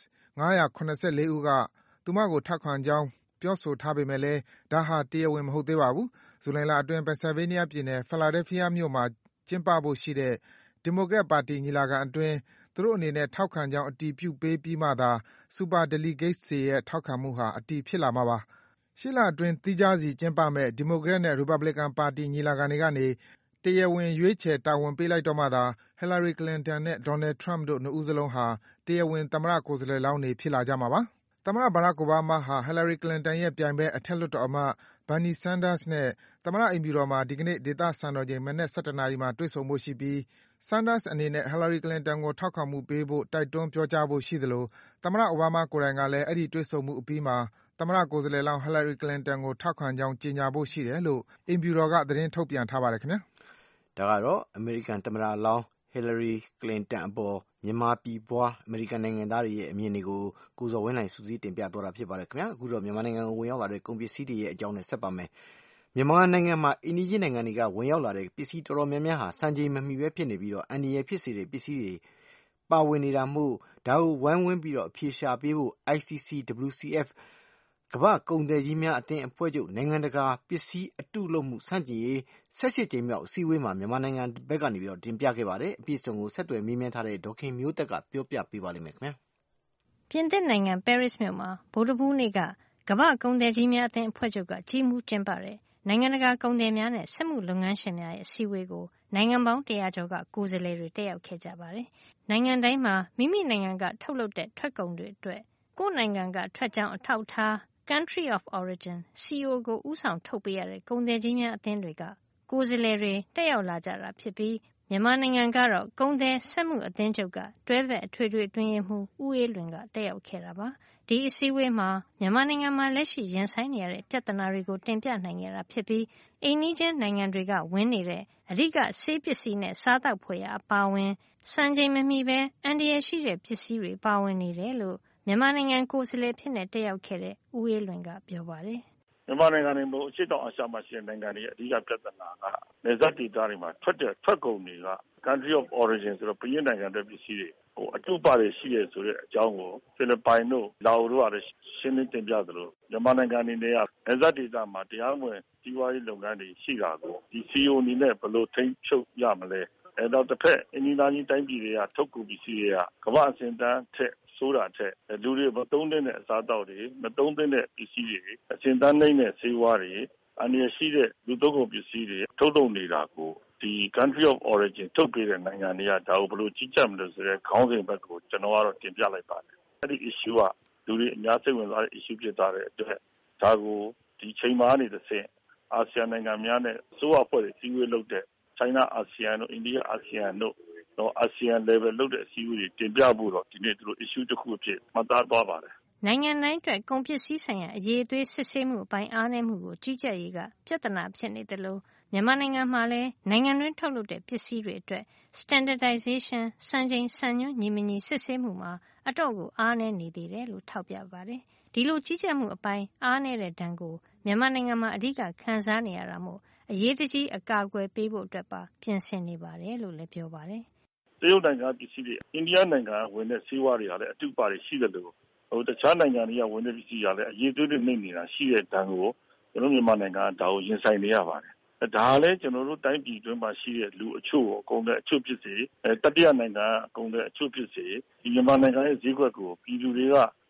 574 ဦးကသူမကိုထောက်ခံကြောင်းပြောဆိုထားပေမဲ့လည်းဒါဟာတရားဝင်မဟုတ်သေးပါဘူး။ဇူလိုင်လအတွင်း Pennsylvania ပြည်နယ် Philadelphia မြို့မှာကျင်းပဖို့ရှိတဲ့ Democrat ပါတီညီလာခံအတွင်းသူတို့အနေနဲ့ထောက်ခံကြောင်းအတည်ပြုပေးပြီးမှသာ Super Delegates တွေရဲ့ထောက်ခံမှုဟာအတည်ဖြစ်လာမှာပါ။ရှေ့လအတွင်းသီးခြားစီကျင်းပမယ့် Democrat နဲ့ Republican ပါတီညီလာခံတွေကနေတရားဝင်ရွေးချယ်တာဝန်ပေးလိုက်တော့မှသာ Hillary Clinton နဲ့ Donald Trump တို့နှစ်ဦးစလုံးဟာတရားဝင်သမ္မတကိုယ်စားလှယ်လောင်းတွေဖြစ်လာကြမှာပါ။သမ္မတ Barack Obama ဟာ Hillary Clinton ရဲ့ပြိုင်ဘက်အထက်လွှတ်တော်အမတ် Bernie Sanders နဲ့သမ္မတအိမ်ဖြူတော်မှာဒီကနေ့ဒေသစံတော်ချိန်မနက် 11 နာရီမှာတွေ့ဆုံဖို့ရှိပြီး Sanders အနေနဲ့ Hillary Clinton ကိုထောက်ခံမှုပေးဖို့တိုက်တွန်းပြောကြားဖို့ရှိသလိုသမ္မတ Obama ကိုယ်တိုင်ကလည်းအဲဒီတွေ့ဆုံမှုအပြီးမှာသမ္မတကိုယ်စားလှယ်လောင်း Hillary Clinton ကိုထောက်ခံကြောင်းကြေညာဖို့ရှိတယ်လို့အိမ်ဖြူတော်ကသတင်းထုတ်ပြန်ထားပါတယ်ခင်ဗျာ။ဒါကတော့အမေရိကန်သမ္မတလောင်း Hillary Clinton အပေါ်မြန်မာပြည်ပွားအမေရိကန်နိုင်ငံသားတွေရဲ့အမြင်တွေကိုကိုဇော်ဝင်းနိုင်စူးစီးတင်ပြသွားတာဖြစ်ပါတယ်ခင်ဗျာ။အခုတော့မြန်မာနိုင်ငံကိုဝင်ရောက်လာတဲ့ကုန်ပစ္စည်းတွေရဲ့အကြောင်းနဲ့ဆက်ပါမယ်။မြန်မာနိုင်ငံမှာအိန္ဒိယနိုင်ငံတွေကဝင်ရောက်လာတဲ့ပစ္စည်းတော်တော်များများဟာစံချိန်မမီပဲဖြစ်နေပြီးတော့အန္တရာယ်ဖြစ်စေတဲ့ပစ္စည်းတွေပါဝင်နေတာမို့ဒါကိုဝိုင်းဝန်းပြီးတော့အဖြေရှာပေးဖို့ ICC WCF ကမ္ဘာကုန်သည်ကြီးများအသင်းအဖွဲ့ချုပ်နိုင်ငံတကာပစ္စည်းအတုလုပ်မှုစန့်ကျင်ရေး18ကြိမ်မြောက်အစည်းအဝေးမှာမြန်မာနိုင်ငံဘက်ကနေပြီးတော့တင်ပြခဲ့ပါတယ်အပြည့်အစုံကိုဆက်သွယ်မေးမြန်းထားတဲ့ဒေါခင်မျိုးသက်ကပြောပြပေးပါလိမ့်မယ်ခင်ဗျာပြင်သစ်နိုင်ငံပဲရစ်မြို့မှာဗုဒ္ဓဟူးနေ့ကကမ္ဘာကုန်သည်ကြီးများအသင်းအဖွဲ့ချုပ်ကကြီးမှုကျင်းပတဲ့နိုင်ငံတကာကုန်သည်များနဲ့စက်မှုလုပ်ငန်းရှင်များရဲ့အစည်းအဝေးကိုနိုင်ငံပေါင်း100ကျော်ကကိုယ်စားလှယ်တွေတက်ရောက်ခဲ့ကြပါတယ်နိုင်ငံတိုင်းမှာမိမိနိုင်ငံကထုတ်လုပ်တဲ့ထွက်ကုန်တွေအတွက်ကိုယ့်နိုင်ငံကထွက်ကြောင်းအထောက်အထား Country of Origin CO ကိုဦးဆောင်ထုတ်ပေးရတဲ့ကုန်သည်ကြီးများအသင်းတွေကကိုယ်စားလှယ်တွေတက်ရောက်လာကြတာဖြစ်ပြီးမြန်မာနိုင်ငံကတော့ကုန်သည်စက်မှုအသင်းချုပ်ကတွဲဘက်အထွေထွေအတွင်းရေးမှူးဦးအေးလွင်ကတက်ရောက်ခဲ့တာပါဒီအစည်းအဝေးမှာမြန်မာနိုင်ငံမှာလက်ရှိရင်ဆိုင်နေရတဲ့ပြဿနာတွေကိုတင်ပြနိုင်ခဲ့တာဖြစ်ပြီးအိမ်နီးချင်းနိုင်ငံတွေကဝင်နေတဲ့အဓိကဆေးပစ္စည်းနဲ့စားတောက်ဖွယ်ရာအပါအဝင်စံချိန်မမီပဲအန္တရာယ်ရှိတဲ့ပစ္စည်းတွေပါဝင်နေတယ်လို့မြန်မာနိုင်ငံကိုယ်စားလှယ်ဖြစ်နေတက်ရောက်ခဲ့တဲ့ဦးအေးလွင်ကပြောပါတယ်မြန်မာနိုင်ငံတွေမို့အရှိတောင်အာရှမှာရှိတဲ့နိုင်ငံတွေအဓိကပြဿနာကနယ်စပ်ဒေသတွေမှာထွက်ကုန်တွေက Country of Origin ဆိုတော့ပြည်နိုင်ငံတွေပစ္စည်းတွေအတူပါတယ်ရှိရဆိုတဲ့အကြောင်းကိုဖိလစ်ပိုင်တို့လာအိုတို့ကရှင်းလင်းတင်ပြသလိုမြန်မာနိုင်ငံအနေနဲ့နယ်စပ်ဒေသမှာတရားဝင်စီးပွားရေးလုပ်ငန်းတွေရှိတာကိုဒီ CO အနေနဲ့ဘယ်လိုထိန်းချုပ်ရမလဲတော့တစ်ဖက်အင်းဒီသားကြီးတိုင်းပြည်တွေကထုတ်ကုန်ပစ္စည်းတွေကကမ္ဘာအဆင့်တန်းထက်ဆိုတာထက်လူတွေမသုံးတဲ့အစားအသောက်တွေမသုံးတဲ့ပစ္စည်းတွေအဆင့်တန်းနှိမ့်တဲ့ဆေးဝါးတွေအန္တရာယ်ရှိတဲ့လူသုံးကုန်ပစ္စည်းတွေထုတ်လုပ်နေတာကိုဒီ Country of Origin ထုတ်ပေးတဲ့နိုင်ငံတွေကဒါကိုဘယ်လိုကြီးကြပ်မလဲဆိုတဲ့ခေါင်းစဉ်ဘက်ကိုကျွန်တော်ကတော့တင်ပြလိုက်ပါတယ်အဲ့ဒီ issue ကလူတွေအများစိတ်ဝင်စားတဲ့ issue ဖြစ်သွားတဲ့အတွက်ဒါကိုဒီချိန်မှာနေတစ်ဆင့်အာဆီယံနိုင်ငံများနဲ့အစိုးရအဖွဲ့တွေကြီးဝေးလုပ်တဲ့ China ASEAN တို့ India ASEAN တို့ASEAN level လုပ်တဲ့အစည်းအဝေးတွေတင်ပြဖို့တော့ဒီနေ့သူတို့ issue တစ်ခုအဖြစ်မှတ်သားသွားပါတယ်နိုင်ငံတိုင်းအတွက်ကုန်ပစ္စည်းဆိုင်ရာအရေးအသွေးစစ်ဆေးမှုအပိုင်းအားနည်းမှုကိုကြီးကြပ်ရေးကပြဿနာဖြစ်နေတယ်လို့မြန်မာနိုင်ငံမှာလည်းနိုင်ငံတွင်းထုတ်လုပ်တဲ့ပစ္စည်းတွေအတွက် standardization စံချိန်စံညွှန်းညီမညီစစ်ဆေးမှုမှာအတော့ကိုအားနည်းနေသေးတယ်လို့ထောက်ပြပါတယ်ဒီလိုကြီးကြပ်မှုအပိုင်းအားနည်းတဲ့ဒဏ်ကိုမြန်မာနိုင်ငံမှာအဓိကခံစားနေရတာမို့အရေးတကြီးအကာအကွယ်ပေးဖို့အတွက်ပါပြင်ဆင်နေပါတယ်လို့လည်းပြောပါတယ်တရုတ်နိုင်ငံပစ္စည်းတွေအိန္ဒိယနိုင်ငံဝင်တဲ့ဆေးဝါးတွေကလည်းအတူပါတယ်ရှိတယ်လို့တခြားနိုင်ငံတွေကဝင်တဲ့ပစ္စည်းတွေကလည်းအရေးသွေးတွေနှိမ့်နေတာရှိတဲ့ဒဏ်ကိုကျွန်တော်မြန်မာနိုင်ငံကဒါကိုရင်ဆိုင်နေရပါတယ်ဒါလည်းကျွန်တော်တို့တိုင်းပြည်တွင်းမှာရှိတဲ့လူအချို့ကိုအကုန်တဲ့အချို့ဖြစ်စေတတိယနိုင်ငံအကုန်တဲ့အချို့ဖြစ်စေဒီမြန်မာနိုင်ငံရဲ့ဈေးကွက်ကိုပြည်သူတွေက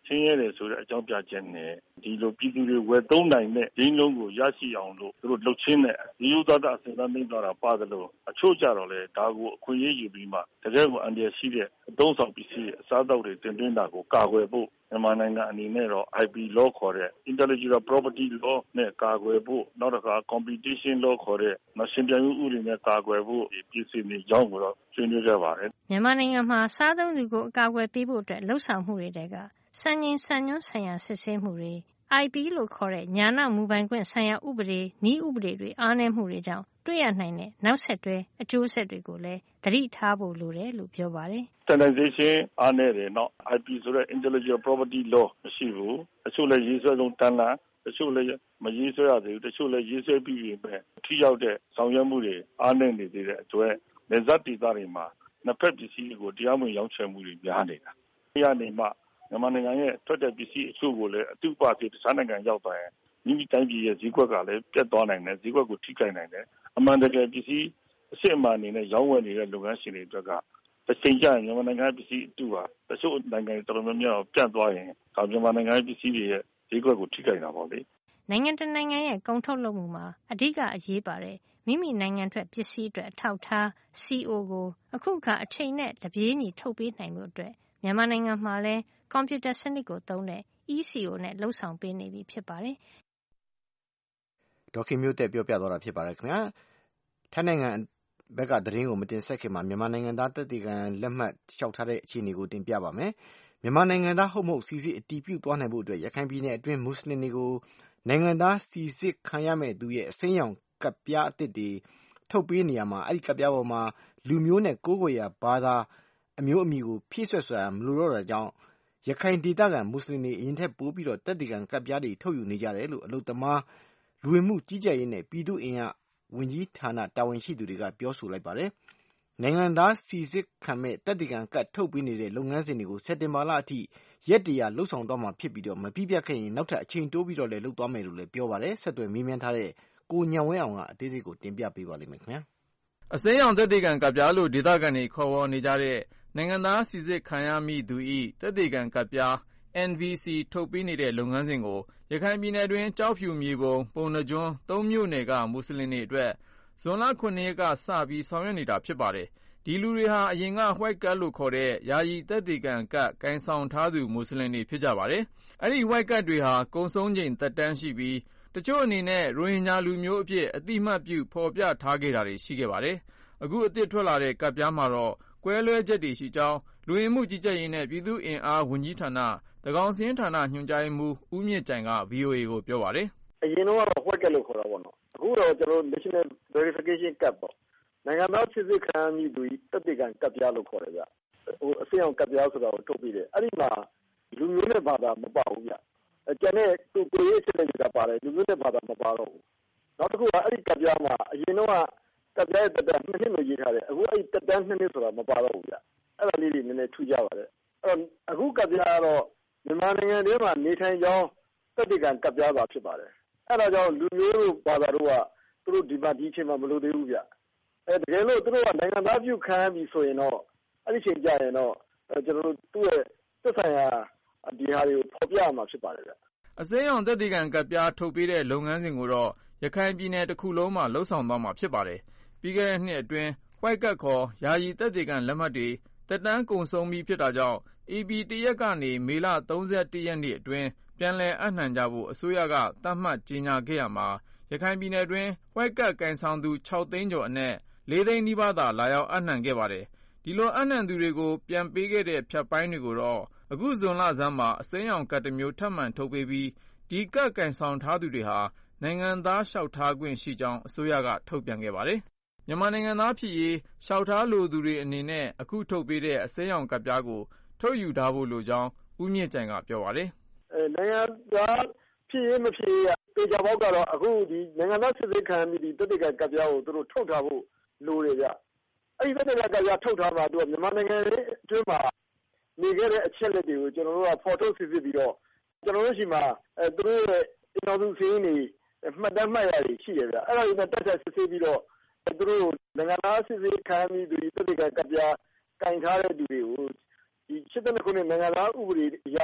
ဆင်းရဲတယ်ဆိုတဲ့အကြောင်းပြချက်နဲ့ဒီလိုပြည်သူတွေဝယ်သုံးနိုင်တဲ့ရင်းနှီးမှုကိုရရှိအောင်လို့သူတို့လှုပ်ချင်းတဲ့ဒီဥဒ္ဒအစင်သားသိမ်းသွားတာပါတယ်လို့အချို့ကြတော့လေဒါကိုအခွင့်အရေးယူပြီးမှတကယ်ကိုအန္တရာယ်ရှိတဲ့အသုံးဆောင်ပစ္စည်းအစားအသောက်တွေတင်သွင်းတာကိုကာကွယ်ဖို့မြန်မာနိုင်ငံအနေနဲ့တော့ IP law ခေါ်တဲ့ Intellectual Property Law နဲ့ကာကွယ်ဖို့နောက်တစ်ခါ Competition Law ခေါ်တဲ့ရှင်ပြိုင်မှုဥပဒေနဲ့ကာကွယ်ဖို့ပြည်စည်းနေကြောင်းကိုတော့ဆွေးနွေးကြပါတယ်မြန်မာနိုင်ငံမှာစားသုံးသူကိုအကာအကွယ်ပေးဖို့အတွက်လှုံ့ဆော်မှုတွေကစံချိန်စံညွှန်းဆိုင်ရာစစ်ဆေးမှုတွေ IP လို့ခေါ်တဲ့ညာဏမူပိုင်ခွင့်ဆိုင်ရာဥပဒေနည်းဥပဒေတွေအားနည်းမှုတွေကြောင့်တွေ့ရနိုင်တဲ့နောက်ဆက်တွဲအကျိုးဆက်တွေကိုလည်းသတိထားဖို့လိုတယ်လို့ပြောပါတယ်။ Standardization အားနည်းတယ်နော် IP ဆိုတဲ့ Intellectual Property Law မရှိဘူး။တချို့လည်းရေးဆွဲဆုံးတန်းလန်းတချို့လည်းမရေးဆွဲရသေးဘူးတချို့လည်းရေးဆွဲပြီးပြီပဲထိရောက်တဲ့ဆောင်ရွက်မှုတွေအားနည်းနေသေးတဲ့အတွက်နယ်စပ်ဒေသတွေမှာနှစ်ဖက်ပစ္စည်းတွေကိုတရားဝင်ရောင်းချမှုတွေများနေတာ။ဒီကနေမှမြန်မာနိုင်ငံရဲ့ထွက်တဲ့ပစ္စည်းအချို့ကိုလည်းအတုပဖြစ်တခြားနိုင်ငံရောက်သွားရင်မိမိတိုင်းပြည်ရဲ့ဈေးကွက်ကလည်းပြတ်သွားနိုင်တယ်ဈေးကွက်ကိုထိခိုက်နိုင်တယ်အမှန်တကယ်ပစ္စည်းအစစ်အမှန်အနေနဲ့ရောင်းဝယ်နေတဲ့လုပ်ငန်းရှင်တွေအတွက်ကတစ်ချိန်ကျရင်မြန်မာနိုင်ငံပစ္စည်းအတုဟာတချို့နိုင်ငံတော်တော်များများပြတ်သွားရင်ဒါမြန်မာနိုင်ငံပစ္စည်းတွေရဲ့ဈေးကွက်ကိုထိခိုက်တာပေါ့လေနိုင်ငံတကာနိုင်ငံရဲ့ကုန်ထုတ်လုပ်မှုမှာအဓိကအရေးပါတဲ့မိမိနိုင်ငံထွက်ပစ္စည်းအတွက်အထောက်ထား CO ကိုအခုအခါအချိန်နဲ့တပြေးညီထုတ်ပေးနိုင်မှုအတွက်မြန်မာနိုင်ငံမှာလည်းကွန်ပျူတာစနစ်ကိုသုံးတဲ့ ECO နဲ့လှုပ်ဆောင်ပေးနေပြီဖြစ်ပါတယ်ဒေါခင်မျိုးသက်ပြောပြသွားတာဖြစ်ပါတယ်ခင်ဗျာထိုင်းနိုင်ငံဘက်ကသတင်းကိုမတင်ဆက်ခင်မှာမြန်မာနိုင်ငံသားတပ်တီကန်လက်မှတ်လျှောက်ထားတဲ့အခြေအနေကိုတင်ပြပါမယ်မြန်မာနိုင်ငံသားဟုတ်မဟုတ်စီစစ်အတည်ပြုသွားနိုင်ဖို့အတွက်ရခိုင်ပြည်နယ်အတွင်းမွတ်စလင်တွေကိုနိုင်ငံသားစီစစ်ခံရမဲ့သူရဲ့အစိမ်းရောင်ကပ်ပြားအသစ်တွေထုတ်ပေးနေရမှာအဲ့ဒီကပ်ပြားပေါ်မှာလူမျိုးနဲ့ကိုးကွယ်ရာဘာသာအမျိုးအမည်ကိုဖြည့်ဆွတ်စွာမလိုတော့တာကြောင့်ရခိုင်ဒေသခံမွတ်စလင်တွေအရင်ထက်ပိုပြီးတော့တပ်တီကန်ကပ်ပြားတွေထုတ်ယူနေကြတယ်လို့အလုပ်သမားလူဝင်မှုကြီးကြပ်ရေးနဲ့ပြည်သူ့အင်အားဝန်ကြီးဌာနတာဝန်ရှိသူတွေကပြောဆိုလိုက်ပါတယ်။နိုင်ငံသားစီစစ်ခံမဲ့တပ်တီကန်ကတ်ထုတ်ပေးနေတဲ့လုပ်ငန်းစဉ်တွေကိုစက်တင်ဘာလအထိရက်တရာလှုပ်ဆောင်သွားမှာဖြစ်ပြီးတော့မပြည့်ပြတ်ခဲ့ရင်နောက်ထပ်အချိန်တိုးပြီးတော့လည်းလှုပ်သွားမယ်လို့လည်းပြောပါတယ်။ဆက်သွယ်မေးမြန်းထားတဲ့ကိုညံဝဲအောင်ကအသေးစိတ်ကိုတင်ပြပေးပါလိမ့်မယ်ခင်ဗျာ။အစိမ်းရောင်တပ်တီကန်ကတ်ပြားလို့ဒေသခံတွေခေါ်ဝေါ်နေကြတဲ့နိုင်ငံသားစီစစ်ခံရမည့်သူ၏တပ်တီကန်ကတ်ပြား NVC ထုတ်ပေးနေတဲ့လုပ်ငန်းစဉ်ကိုရခိုင်ပြည်နယ်တွင်ကျောက်ဖြူမြေပုံပုဏ္ဏားကျွန်း၃မြို့နယ်ကမွတ်စလင်တွေအတွက်ဇွန်လ9ရက်ကစပြီးဆောင်ရွက်နေတာဖြစ်ပါတယ်။ဒီလူတွေဟာအရင်က White Card လို့ခေါ်တဲ့ယာယီသက်သေခံကတ်ကိုင်ဆောင်ထားသူမွတ်စလင်တွေဖြစ်ကြပါတယ်။အဲဒီ White Card တွေဟာကုန်ဆုံးချိန်သက်တမ်းရှိပြီးတချို့အနေနဲ့ရိုဟင်ဂျာလူမျိုးအဖြစ်အသိမှတ်ပြုဖော်ပြထားခဲ့တာတွေရှိခဲ့ပါတယ်။အခုအသစ်ထွက်လာတဲ့ကတ်ပြားမှာတော့ကွဲလွဲချက်တွေရှိကြောင်းလူဝင်မှုကြီးကြပ်ရေးနဲ့ပြည်သူ့အင်အားဝန်ကြီးဌာနသန်းခေါင်စာရင်းဌာနညွှန်ကြားရေးမှူးဦးမြင့်ကြိုင်က VOA ကိုပြောပါတယ်။အရင်တော့ White Card လို့ခေါ်တာပေါ့နော်။အခုတော့ကျွန်တော်တို့ National Verification Card ပေါ့။နိုင်ငံသားစစ်စစ်ခံရမည့်သူတပ်တီကန်ကတ်ပြားလို့ခေါ်တယ်ဗျ။အစိမ်းအောင်ကတ်ပြားဆိုတာကိုထုတ်ပေးတယ်။အဲ့ဒီမှာလူမျိုးနဲ့ဘာသာမပါဘူးဗျ။ကျန်တဲ့ကိုရေးချက်တွေကပါတယ်လူမျိုးနဲ့ဘာသာမပါတော့ဘူး။နောက်တစ်ခုကအဲ့ဒီကတ်ပြားမှာအရင်တော့ကတ်ပြားရဲ့တက်တန်း2နှစ်လို့ရေးထားတယ်။အခုအဲ့ဒီတက်တန်း2နှစ်ဆိုတာမပါတော့ဘူးဗျ။အဲ့ဒါလေးတွေနည်းနည်းထူးခြားပါတယ်။အဲ့တော့အခုကတ်ပြားကတော့မြန်မာနိုင်ငံထဲမှာနေထိုင်ကြောင်းတပ်တီကန်ကတ်ပြားပါဖြစ်ပါတယ်။အဲ့ဒါကြောင့်လူမျိုးတို့ဘာသာတို့ကသူတို့ဒီအချိန်မှာမလို့သေးဘူးဗျ။တကယ်လို့သူတို့ကနိုင်ငံသားပြုခံရပြီဆိုရင်တော့အဲ့ဒီချိန်ကျရင်တော့ကျွန်တော်တို့သူ့ရဲ့သက်ဆိုင်ရာဒီဟာတွေကိုဖော်ပြရမှာဖြစ်ပါတယ်ဗျ။အစိမ်းရောင်တပ်တီကန်ကတ်ပြားထုတ်ပေးတဲ့လုပ်ငန်းစဉ်ကိုတော့ရခိုင်ပြည်နယ်တစ်ခုလုံးမှာလှုပ်ဆောင်သွားမှာဖြစ်ပါတယ်။ပြီးခဲ့တဲ့နှစ်အတွင်း White Card ခေါ်ယာယီတပ်တီကန်လက်မှတ်တွေသက်တမ်းကုန်ဆုံးပြီးဖြစ်တာကြောင့် EP 1ရက်ကနေမေလ31ရက်နေ့အတွင်းပြန်လည်အပ်နှံကြဖို့အစိုးရကသတ်မှတ်ကြေညာခဲ့ရမှာရခိုင်ပြည်နယ်တွင်း White Card ကိုင်ဆောင်သူ6သိန်းကျော်အနက်4သိန်းနီးပါးသာလာရောက်အပ်နှံခဲ့ပါတယ်။ဒီလိုအပ်နှံသူတွေကိုပြန်ပေးခဲ့တဲ့ဖြတ်ပိုင်းတွေကိုတော့အခုဇွန်လဆန်းမှာအစိမ်းရောင်ကတ်တစ်မျိုးထပ်မံထုတ်ပေးပြီးဒီကတ်ကိုင်ဆောင်ထားသူတွေဟာနိုင်ငံသားလျှောက်ထားခွင့်ရှိကြောင်းအစိုးရကထုတ်ပြန်ခဲ့ပါတယ်။မြန်မာနိုင်ငံသားဖြစ်ရေးလျှောက်ထားလိုသူတွေအနေနဲ့အခုထုတ်ပေးတဲ့အစိမ်းရောင်ကတ်ပြားကိုထုတ်ယူထားဖို့လိုကြောင်းဦးမြင့်ကြိုင်ကပြောပါတယ်။နိုင်ငံသားဖြစ်ရေးမဖြစ်ရေးတေချာပေါက်ကတော့အခုဒီနိုင်ငံသားစစ်စစ်ခံပြီးဒီတပ်တီကန်ကတ်ပြားကိုသူတို့ထုတ်ထားဖို့လိုတယ်ဗျ။အဲ့ဒီတပ်တီကန်ကတ်ပြားထုတ်ထားမှာသူကမြန်မာနိုင်ငံအတွင်းမှာနေခဲ့တဲ့အချက်လက်တွေကိုကျွန်တော်တို့ကဖော်ထုတ်စစ်စစ်ပြီးတော့ကျွန်တော်တို့ရှိမှာသူတို့ရဲ့အင်တော်စုစည်းနေမှတ်တမ်းမှတ်ရတွေရှိတယ်ဗျ။အဲ့ဒါတွေနဲ့တက်တက်စစ်စစ်ပြီးတော့သူတို့နိုင်ငံသားစစ်စစ်ခံပြီးဒီတပ်တီကန်ကတ်ပြားကင်ထားတဲ့သူတွေကိုဒီ82ခုနှစ်နိုင်ငံသားဥပဒေအရ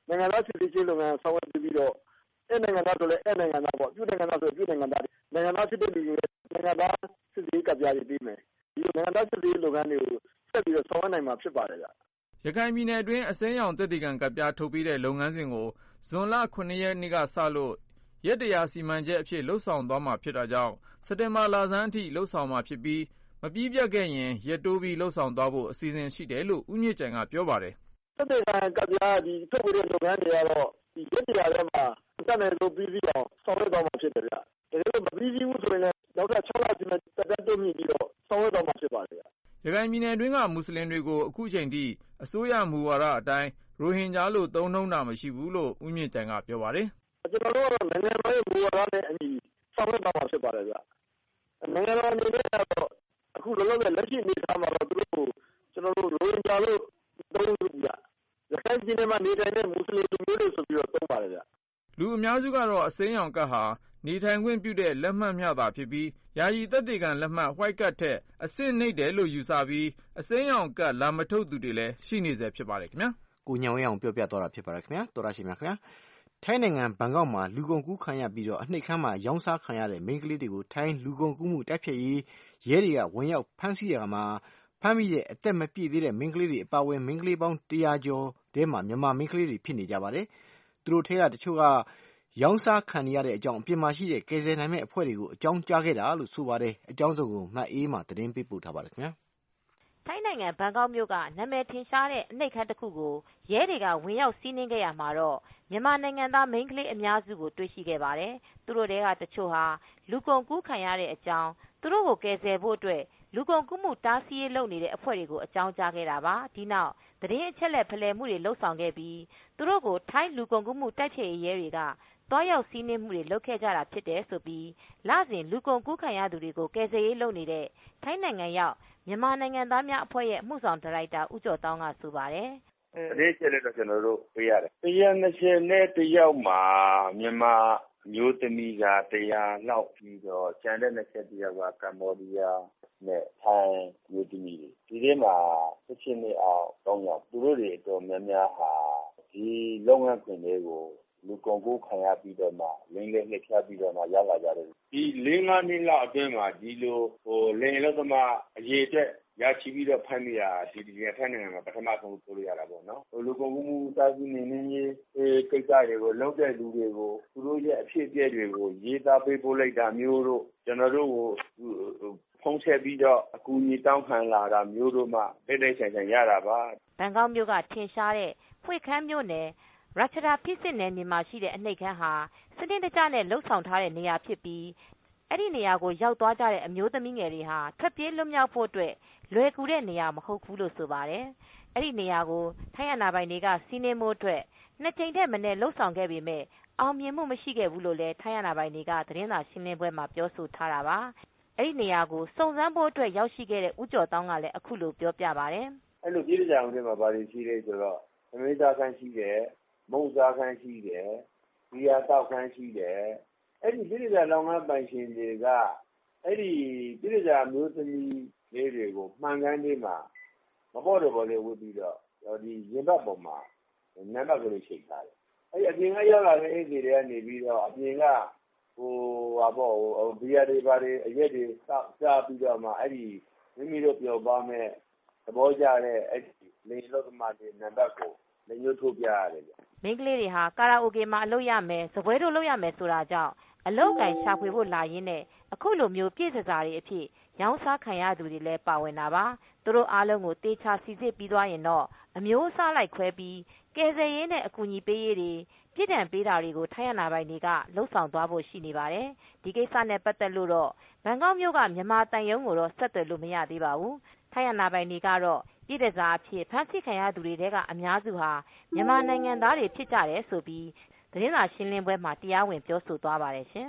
နိုင်ငံသားစစ်ဆေးခြင်းလုပ်ငန်းဆောင်ရွက်ပြီးတော့နိုင်ငံသားဆိုလည်းနိုင်ငံသားပေါ့ပြုနိုင်ငံသားဆိုပြုနိုင်ငံသားနိုင်ငံသားဖြစ်တဲ့လူတွေနိုင်ငံသားစစ်ဆေးကပ်ပြားတွေပြီးမယ်ဒီလိုနိုင်ငံသားစစ်ဆေးလုပ်ငန်းတွေကိုဆက်ပြီးတော့ဆောင်ရွက်နိုင်မှာဖြစ်ပါတယ်ဗျရခိုင်ပြည်နယ်အတွင်းအစိမ်းရောင်သက်သေခံကပ်ပြားထုတ်ပေးတဲ့လုပ်ငန်းစဉ်ကိုဇွန်လ 9 ရက်နေ့ကစလို့ရက်100စီမံချက်အဖြစ်လှုပ်ဆောင်သွားမှာဖြစ်တာကြောင့်စက်တင်ဘာလဆန်းအထိလှုပ်ဆောင်မှာဖြစ်ပြီးမပြီးပြတ်ခဲ့ရင်ရက်တိုးပြီးလှုပ်ဆောင်သွားဖို့အစီအစဉ်ရှိတယ်လို့ဦးမြင့်ကြိုင်ကပြောပါတယ်သက်သေခံကပ်ပြားဒီထုတ်ပေးတဲ့လုပ်ငန်းတွေကတော့ဒီရက်100ထဲမှာစက်နယ်လို့ပြီးပြီးအောင်ဆောင်ရွက်သွားမှာဖြစ်တယ်ဗျဒါပေမဲ့မပြီးဘူးဆိုရင်လည်းနောက်ထပ်6လစီမံတက်တိုးမြင့်ပြီးတော့ဆောင်ရွက်သွားမှာဖြစ်ပါတယ်ဗျရခိုင်ပြည်နယ်အတွင်းကမွတ်စလင်တွေကိုအခုချိန်ထိအစိုးရမူဝါဒအတိုင်းရိုဟင်ဂျာလို့သုံးနှုန်းတာမရှိဘူးလို့ဦးမြင့်ကြိုင်ကပြောပါတယ်ကျွန်တော်တို့ကတော့နိုင်ငံတော်ရဲ့မူဝါဒနဲ့အညီဆောင်ရွက်သွားမှာဖြစ်ပါတယ်ဗျနိုင်ငံတော်အနေနဲ့ကတော့အခုလောလောဆယ်လက်ရှိအနေအထားမှာတော့သူတို့ကိုကျွန်တော်တို့ရိုဟင်ဂျာလို့သုံးလို့ပြရခိုင်ပြည်နယ်မှာနေထိုင်တဲ့မွတ်စလင်လူမျိုးတွေဆိုပြီးတော့သုံးပါတယ်ဗျလူအများစုကတော့အစိမ်းရောင်ကတ်ဟာနေထိုင်ခွင့်ပြုတဲ့လက်မှတ်မျှသာဖြစ်ပြီးယာယီသက်သေခံလက်မှတ် white card ထက်အဆင့်နှိမ့်တယ်လို့ယူဆပြီးအစိမ်းရောင်ကတ်လာမထုတ်သူတွေလည်းရှိနေစေဖြစ်ပါတယ်ခင်ဗျာကိုညောင်ဝင်းအောင်ပြောပြသွားတာဖြစ်ပါတယ်ခင်ဗျာတော်ရရှိမြခင်ဗျာထိုင်းနိုင်ငံဘန်ကောက်မှာလူကုန်ကူးခံရပြီးတော့အနှိပ်ခမ်းမှာရောင်းစားခံရတဲ့မိန်းကလေးတွေကိုထိုင်းလူကုန်ကူးမှုတိုက်ဖျက်ရေးရဲတွေကဝင်ရောက်ဖမ်းဆီးရမှာဖမ်းမိတဲ့အသက်မပြည့်သေးတဲ့မိန်းကလေးတွေအပါအဝင်မိန်းကလေးပေါင်း100ကျော်ထဲမှာမြန်မာမိန်းကလေးတွေဖြစ်နေကြပါတယ်သူတို့ထဲကတချို့ကရောင်းစားခံရတဲ့အကြောင်းအပြင်မှာရှိတဲ့ကယ်ဆယ်နိုင်မဲ့အဖွဲ့တွေကိုအကြောင်းကြားခဲ့တာလို့ဆိုပါတယ်အကြောင်းစုံကိုမတ်အေးမှသတင်းပေးပို့ထားပါတယ်ခင်ဗျာထိုင်းနိုင်ငံဘန်ကောက်မြို့ကနာမည်ထင်ရှားတဲ့အနှိပ်ခမ်းတစ်ခုကိုရဲတွေကဝင်ရောက်စီးနင်းခဲ့ရမှာတော့မြန်မာနိုင်ငံသားမိန်းကလေးအများစုကိုတွေ့ရှိခဲ့ပါတယ်သူတို့တွေကတချို့ဟာလူကုန်ကူးခံရတဲ့အကြောင်းသူတို့ကိုကယ်ဆယ်ဖို့အတွက်လူကုန်ကူးမှုတားဆီးရေးလုပ်နေတဲ့အဖွဲ့တွေကိုအကြောင်းကြားခဲ့တာပါဒီနောက်သတင်းအချက်လက်ဖလှယ်မှုတွေလှုပ်ဆောင်ခဲ့ပြီးသူတို့ကိုထိုင်းလူကုန်ကူးမှုတိုက်ဖျက်ရေးရဲတွေကသွားရောက်စီးနင်းမှုတွေလုပ်ခဲ့ကြတာဖြစ်တယ်ဆိုပြီးလစဉ်လူကုန်ကူးခံရသူတွေကိုကယ်ဆယ်ရေးလုပ်နေတဲ့ထိုင်းနိုင်ငံရောက်မြန်မာနိုင်ငံသားများအဖွဲ့ရဲ့အမှုဆောင်ဒါရိုက်တာဦးကျော်တောင်းကဆိုပါတယ်သတင်းချက်လက်တော့ကျွန်တော်တို့ပေးရတယ်120နဲ့တယောက်မှာမြန်မာမျိုးသမီးက100လောက်ပြီးတော့ကျန်တဲ့20ယောက်ကကမ္ဘောဒီးယားနဲ့ထိုင်းမျိုးသမီးတွေဒီထဲမှာ17နှစ်အောင်3ယောက်သူတို့တွေအတော်များများဟာဒီလုပ်ငန်းခွင်တွေကိုလူကုန်ကူးခံရပြီးတော့မှလင်းလေးနှစ်ဖြတ်ပြီးတော့မှရောက်လာကြတယ်ဒီ4-5နှစ်လောက်အတွင်းမှာဒီလိုလင်းလို့သမားအရေးအတွက်ရရှိပြီးတော့ဖမ်းမိတာဒီထိုင်းနိုင်ငံမှာပထမဆုံးဆိုလို့ရတာပေါ့နော်လူကုန်ကူးမှုတားဆီးနေနေကိစ္စတွေကိုလုပ်တဲ့လူတွေကိုသူတို့ရဲ့အဖြစ်အပျက်တွေကိုရေးသားပေးပို့လိုက်တာမျိုးတို့ကျွန်တော်တို့ကိုဖုံးဆက်ပြီးတော့အကူအညီတောင်းခံလာတာမျိုးတို့မှတိတ်ဆိုင်ဆိုင်ရတာပါဘန်ကောက်မြို့ကထင်ရှားတဲ့ဖွေခမ်းမြို့နယ်ရချတာဖိစစ်နယ်မြေမှာရှိတဲ့အနှိပ်ခမ်းဟာစနစ်တကျနဲ့လှုပ်ဆောင်ထားတဲ့နေရာဖြစ်ပြီးအဲ့ဒီနေရာကိုရောက်သွားကြတဲ့အမျိုးသမီးငယ်တွေဟာထွက်ပြေးလွတ်မြောက်ဖို့အတွက်လွယ်ကူတဲ့နေရာမဟုတ်ဘူးလို့ဆိုပါတယ်အဲ့ဒီနေရာကိုထိုင်းအာဏာပိုင်တွေကစီးနင်းမှုအတွက်2ကြိမ်ထက်မနည်းလှုပ်ဆောင်ခဲ့ပေမဲ့အောင်မြင်မှုမရှိခဲ့ဘူးလို့လည်းထိုင်းအာဏာပိုင်တွေကသတင်းစာရှင်းလင်းပွဲမှာပြောဆိုထားတာပါအဲ့ဒီနေရာကိုစုံစမ်းဖို့အတွက်ရောက်ရှိခဲ့တဲ့ဦးကျော်တောင်းကလည်းအခုလိုပြောပြပါတယ်အဲ့လိုပြည်ကြံဦးတွေမှာဗားရှိတယ်ဆိုတော့အမေသားခန်းရှိတယ်မုံစားခန်းရှိတယ်ဒီယာတောက်ခန်းရှိတယ်အဲ့ဒီပြည်ကြံလောင်ငန်းပိုင်ရှင်တွေကအဲ့ဒီပြည်ကြံမျိုးသမီးလေးတွေကိုမှန်ကန်နေမှာမပေါ်တော့ဘောလေးဝတ်ပြီးတော့ဒီရင်ဘတ်ပေါ်မှာနံပါတ်ကလေးချိန်ထားတယ်အဲ့ဒီအပြင်ကရောက်လာတဲ့အိတ်တွေကနေပြီးတော့အပြင်ကဘီယာတွေပါတွေအရက်တွေစားပြီးတော့မှအဲ့ဒီမိမိတို့ပြောပါမယ်သဘောကျတဲ့အဲ့ဒီလေလောကမှာဒီနံပါတ်ကိုလည်းညှို့ထုတ်ပြရတယ်မိန်းကလေးတွေဟာကာရာအိုကေမှာအလုပ်ရမယ်စပွဲတို့လုပ်ရမယ်ဆိုတာကြောင့်အလုပ်ကိုင်ရှာဖွေဖို့လာရင်းနဲ့အခုလိုမျိုးပြည့်စစာတွေအဖြစ်ရောင်းစားခံရသူတွေလည်းပါဝင်တာပါသူတို့အားလုံးကိုတေချာစီစစ်ပြီးသွားရင်တော့အမျိုးအစားလိုက်ခွဲပြီးကယ်ဆယ်ရေးနဲ့အကူအညီပေးရေးတွေပြစ်ဒဏ်ပေးတာတွေကိုထိုင်းအာဏာပိုင်တွေကလှုပ်ဆောင်သွားဖို့ရှိနေပါတယ်ဒီကိစ္စနဲ့ပတ်သက်လို့တော့ဘန်ကောက်မြို့ကမြန်မာတန်ယုံကိုတော့ဆက်သွယ်လို့မရသေးပါဘူးထိုင်းအာဏာပိုင်တွေကတော့ပြည်ထစာအဖြစ်ဖမ်းဆီးခံရသူတွေကအများစုဟာမြန်မာနိုင်ငံသားတွေဖြစ်ကြတယ်ဆိုပြီးသတင်းစာရှင်းလင်းပွဲမှာတရားဝင်ပြောဆိုသွားပါတယ်ရှင်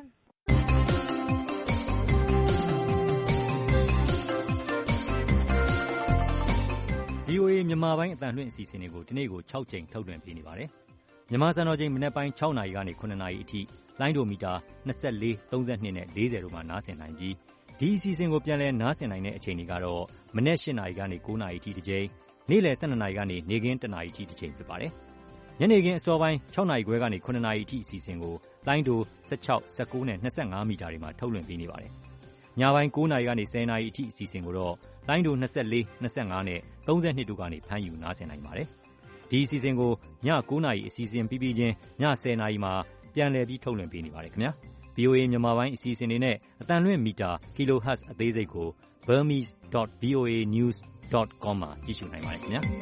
VOA မြန်မာပိုင်းအတန်လွှင့်အစီအစဉ်တွေကိုဒီနေ့ကို6ကြိမ်ထုတ်လွှင့်ပေးနေပါတယ်မြန်မာစံတော်ချိန်မနက်ပိုင်း6နာရီကနေ9နာရီအထိလိုင်းဒိုမီတာ24 32နဲ့40တို့မှာနားဆင်နိုင်ပြီးဒီအစီအစဉ်ကိုပြန်လည်နားဆင်နိုင်တဲ့အချိန်တွေကတော့မနက်8နာရီကနေ9နာရီအထိတစ်ကြိမ်နေ့လယ်12နာရီကနေနေ့ခင်း1နာရီအထိတစ်ကြိမ်ဖြစ်ပါတယ်ညနေခင်းအစောပိုင်း6နာရီခွဲကနေ9နာရီအထိအစီအစဉ်ကိုလိုင်းဒို16 19နဲ့25မီတာတွေမှာထုတ်လွှင့်ပေးနေပါတယ်။ညပိုင်း9နာရီကနေ10နာရီအထိအစီအစဉ်ကိုတော့လိုင်းဒို24 25နဲ့32တို့ကနေဖမ်းယူနားဆင်နိုင်ပါတယ်။ဒီအစီအစဉ်ကိုည9နာရီအစီအစဉ်ပြီးပြီးချင်းည10နာရီမှာပြန်လည်ပြီးထုတ်လွှင့်ပေးနေပါတယ်ခင်ဗျာ။ VOA မြန်မာပိုင်းအစီအစဉ်တွေနဲ့အတန်လွှင့်မီတာ kilohertz အသေးစိတ်ကို burmese.voanews.com မှာကြည့်ရှုနိုင်ပါတယ်ခင်ဗျာ။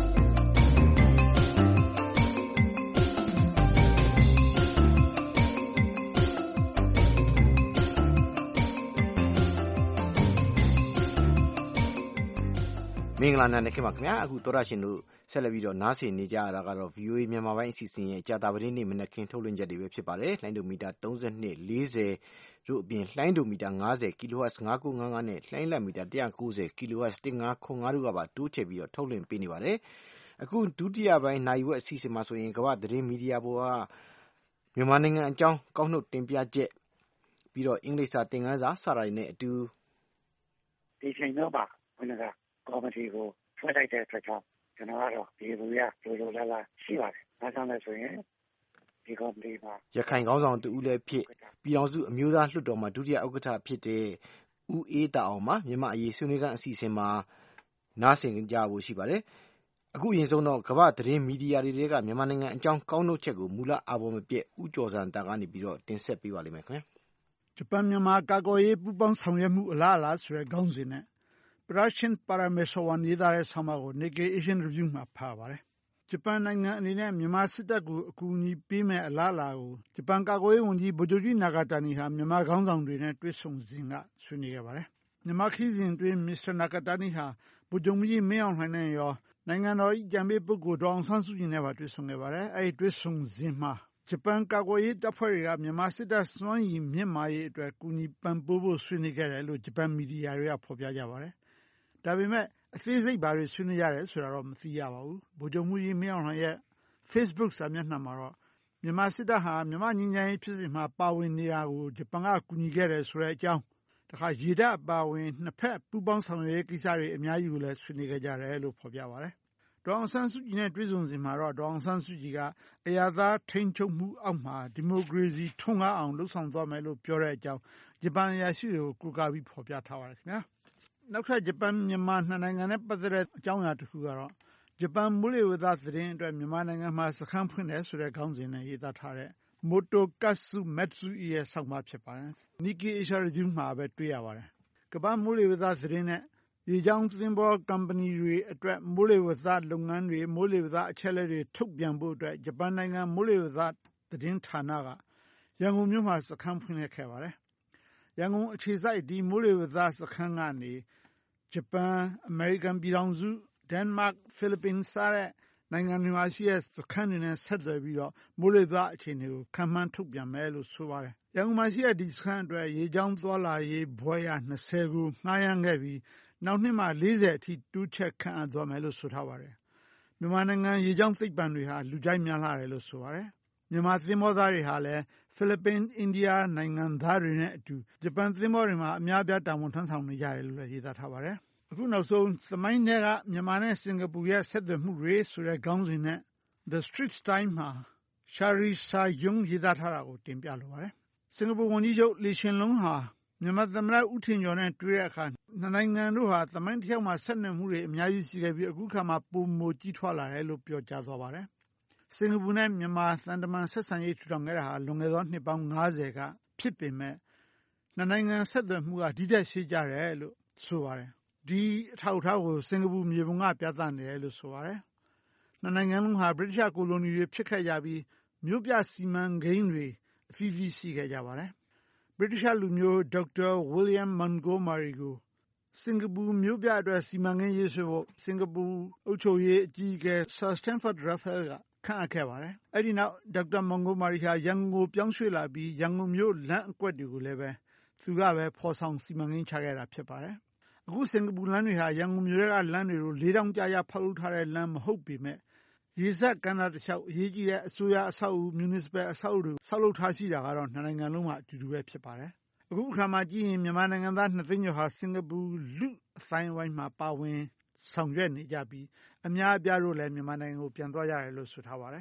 မင်္ဂလာနံနက်ခင်းပါခင်ဗျာအခုသောရရှင်တို့ဆက်လက်ပြီးတော့နားဆင်နေကြရတာကတော့ VOA မြန်မာပိုင်းအစီအစဉ်ရဲ့ကြာတာပတေးနေ့မနက်ခင်းထုတ်လွှင့်ချက်တွေပဲဖြစ်ပါတယ်လိုင်းဒိုမီတာ32 40တို့အပြင်လိုင်းဒိုမီတာ50 kHz 5955နဲ့လိုင်းလတ်မီတာ190 kHz 1505တို့ကပါတိုးချဲ့ပြီးတော့ထုတ်လွှင့်ပေးနေပါတယ်အခုဒုတိယပိုင်းနိုင်ဝက်အစီအစဉ်မှာဆိုရင်ကမ္ဘာသတင်းမီဒီယာပေါ်ကမြန်မာနိုင်ငံအကြောင်းကောက်နှုတ်တင်ပြချက်ပြီးတော့အင်္ဂလိပ်စာသင်ခန်းစာစတာတွေနဲ့အတူဒီချိန်တော့ပါဘယ်နဲ့ကော်မတီကိုဖွဲ့လိုက်တဲ့အတွက်ကြောင့်ကျွန်တော်ကတော့ဒီလူရလိုလာလာရှိပါတယ်။ဒါကြောင့်လည်းဆိုရင်ဒီကော်မတီမှာရခိုင်ခေါင်းဆောင်တူဦးလည်းဖြစ်ပြည်တော်စုအမျိုးသားလွှတ်တော်မှာဒုတိယဥက္ကဋ္ဌဖြစ်တဲ့ဦးအေးတာအောင်မှာမြန်မာအရေးဆွေးနွေးခန်းအစီအစဉ်မှာနားဆင်ကြဖို့ရှိပါတယ်။အခုရင်ဆုံးတော့ကမ္ဘာသတင်းမီဒီယာတွေကမြန်မာနိုင်ငံအကြောင်းကောက်နှုတ်ချက်ကိုမူလအာဘော်မပြည့်ဦးကျော်စံတာကနေပြီးတော့တင်ဆက်ပေးပါလိမ့်မယ်ခင်ဗျာ။ဂျပန်မြန်မာကာကွယ်ရေးပူးပေါင်းဆောင်ရွက်မှုအလားအလာဆိုတဲ့ခေါင်းစဉ်နဲ့Prashin Parameswaran ရေးသားတဲ့ဆောင်းပါးကို Nikkei Asian Review မှာဖတ်ပါတယ်။ဂျပန်နိုင်ငံအနေနဲ့မြန်မာစစ်တပ်ကိုအကူအညီပေးမဲ့အလားအလာကိုဂျပန်ကာကွယ်ရေးဝန်ကြီးဗိုလ်ချုပ်ကြီးနာဂါတာနီဟာမြန်မာခေါင်းဆောင်တွေနဲ့တွေ့ဆုံစဉ်ကဆွေးနွေးခဲ့ပါတယ်။မြန်မာခရီးစဉ်အတွင်းမစ္စတာနာဂါတာနီဟာဗိုလ်ချုပ်ကြီးမင်းအောင်လှိုင်နဲ့ရောနိုင်ငံတော်၏အကြံပေးပုဂ္ဂိုလ်ဒေါ်အောင်ဆန်းစုကြည်နဲ့ပါတွေ့ဆုံခဲ့ပါတယ်။အဲဒီတွေ့ဆုံစဉ်မှာဂျပန်ကာကွယ်ရေးတပ်ဖွဲ့တွေကမြန်မာစစ်တပ်စွမ်းရည်မြင့်မားရေးအတွက်ကူညီပံ့ပိုးဖို့ဆွေးနွေးခဲ့တယ်လို့ဂျပန်မီဒီယာတွေကဖော်ပြကြပါတယ်။ဒါပေမဲ့အသေးစိတ်ဘာတွေဆွေးနွေးရတယ်ဆိုတာတော့မသိရပါဘူး။ဗိုလ်ချုပ်မှူးကြီးမင်းအောင်လှိုင်ရဲ့ Facebook စာမျက်နှာမှာတော့မြန်မာစစ်တပ်ဟာမြန်မာငြိမ်းချမ်းရေးဖြစ်စဉ်မှာပါဝင်နေတာကိုဂျပန်ကကူညီခဲ့တယ်ဆိုတဲ့အကြောင်းတခါရေတပ်အပါအဝင်နှစ်ဖက်ပူးပေါင်းဆောင်ရွက်ရေးကိစ္စတွေအများကြီးကိုလည်းဆွေးနွေးခဲ့ကြတယ်လို့ဖော်ပြပါတယ်။ဒေါ်အောင်ဆန်းစုကြည်နဲ့တွေ့ဆုံစဉ်မှာတော့ဒေါ်အောင်ဆန်းစုကြည်ကအရပ်သားထိန်းချုပ်မှုအောက်မှာဒီမိုကရေစီထွန်းကားအောင်လှုပ်ဆောင်သွားမယ်လို့ပြောတဲ့အကြောင်းဂျပန်အရာရှိတွေကိုကိုးကားပြီးဖော်ပြထားပါတယ်ခင်ဗျာ။နောက်ထပ်ဂျပန်မြန်မာနှစ်နိုင်ငံနဲ့ပတ်သက်တဲ့အကြောင်းအရာတစ်ခုကတော့ဂျပန်မိုးလေဝသသတင်းအတွက်မြန်မာနိုင်ငံမှာစခန်းဖွင့်တယ်ဆိုတဲ့ခေါင်းစဉ်နဲ့ရေးသားထားတဲ့ Motokatsu Matsui ရဲ့ဆောင်းပါးဖြစ်ပါတယ်။ Nikkei Asia Review မှာပဲတွေ့ရပါတယ်။ကမ္ဘာမိုးလေဝသသတင်းနဲ့ရေကြောင်းသင်္ဘောကုမ္ပဏီတွေအတွက်မိုးလေဝသလုပ်ငန်းတွေမိုးလေဝသအချက်အလက်တွေထုတ်ပြန်ဖို့အတွက်ဂျပန်နိုင်ငံမိုးလေဝသသတင်းဌာနကရန်ကုန်မြို့မှာစခန်းဖွင့်ခဲ့ပါတယ်။ရန်ကုန်အခြေစိုက်ဒီမိုးလေဝသစခန်းကနေဂျပန်အမေရိကန်ပြည်ထောင်စုဒိန်းမတ်ဖိလစ်ပင်းစတဲ့နိုင်ငံတွေမှာရှိတဲ့စခန်းတွေနဲ့ဆက်သွယ်ပြီးတော့မိုးလေဝသအခြေအနေကိုခန့်မှန်းထုတ်ပြန်မယ်လို့ဆိုပါတယ်။ရန်ကုန်မှာရှိတဲ့ဒီစခန်းအတွက်ရေကြောင်းသွားလာရေးဘွဲရ20ကိုငှားရမ်းခဲ့ပြီးနောက်နှစ်မှာ40အထိတိုးချဲ့ခန့်အပ်သွားမယ်လို့ဆိုထားပါတယ်။မြန်မာနိုင်ငံရေကြောင်းသိပ္ပံတွေဟာလူကြိုက်များလာတယ်လို့ဆိုပါတယ်။မြန်မာသင်္ဘောသားတွေဟာလည်းဖိလစ်ပင်းအိန္ဒိယနိုင်ငံသားတွေနဲ့အတူဂျပန်သင်္ဘောတွေမှာအများအပြားတာဝန်ထမ်းဆောင်နေကြတယ်လို့လည်းရေးသားထားပါတယ်။အခုနောက်ဆုံးသမိုင်းထဲကမြန်မာနဲ့စင်ကာပူရဲ့ဆက်သွယ်မှုတွေဆိုတဲ့ခေါင်းစဉ်နဲ့ The Straits Times မှာShari Sayung ရေးသားထားတာကိုတင်ပြလိုပါတယ်။စင်ကာပူဝန်ကြီးချုပ်လီရှင်လုံးဟာမြန်မာသမ္မတဦးထင်ကျော်နဲ့တွေ့တဲ့အခါနှစ်နိုင်ငံတို့ဟာသမိုင်းတစ်လျှောက်မှာဆက်နွယ်မှုတွေအများကြီးရှိခဲ့ပြီးအခုခါမှာပိုမိုကြီးထွားလာတယ်လို့ပြောကြားသွားပါတယ်။စင်ကာပူနဲ့မြန်မာသံတမန်ဆက်ဆံရေးထူထောင်ခဲ့တာဟာလွန်ခဲ့သောနှစ်ပေါင်း90ကဖြစ်ပေမဲ့နှစ်နိုင်ငံဆက်သွယ်မှုကဒီထက်ရှေ့ကျတယ်လို့ဆိုပါတယ်။ဒီအထောက်အထားကိုစင်ကာပူမြေပုံကပြသနေတယ်လို့ဆိုပါတယ်။နှစ်နိုင်ငံလုံးဟာဗြိတိသျှကိုလိုနီတွေဖြစ်ခဲ့ကြပြီးမြို့ပြစီမံကိန်းတွေအသီးသီးရှိခဲ့ကြပါတယ်။ဗြိတိသျှလူမျိုးဒေါက်တာဝီလျံမန်ဂိုမာရီကိုစင်ကာပူမြို့ပြအတွက်စီမံကိန်းရေးဆွဲဖို့စင်ကာပူအုပ်ချုပ်ရေးအကြီးအကဲဆာစတန်ဖော့ဒ်ရာဖဲလ်ကခန့်အပ်ခဲ့ပါတယ်။အဲဒီနောက်ဒေါက်တာမန်ဂိုမာရီဟာရန်ကုန်ကိုပြောင်းရွှေ့လာပြီးရန်ကုန်မြို့လမ်းအကွက်တွေကိုလည်းပဲသူကပဲဖော်ဆောင်စီမံကိန်းချခဲ့တာဖြစ်ပါတယ်။အခုစင်ကာပူလမ်းတွေဟာရန်ကုန်မြို့ကလမ်းတွေကို၄တောင်ကြာရဖောက်လုပ်ထားတဲ့လမ်းမဟုတ်ပေမဲ့ရေစက်ကမ်းနားတစ်လျှောက်အရေးကြီးတဲ့အစိုးရအဆောက်အဦ municipal အဆောက်အဦတွေဆောက်လုပ်ထားရှိတာကတော့နှစ်နိုင်ငံလုံးမှာအတူတူပဲဖြစ်ပါတယ်။အခုအခါမှာကြည့်ရင်မြန်မာနိုင်ငံသား2သိန်းကျော်ဟာစင်ကာပူလူအတိုင်းဝိုင်းမှာပါဝင်ဆောင်ရွက်နေကြပြီးအများအပြားတို့လည်းမြန်မာနိုင်ငံကိုပြန်သွားကြတယ်လို့ဆိုထားပါတယ်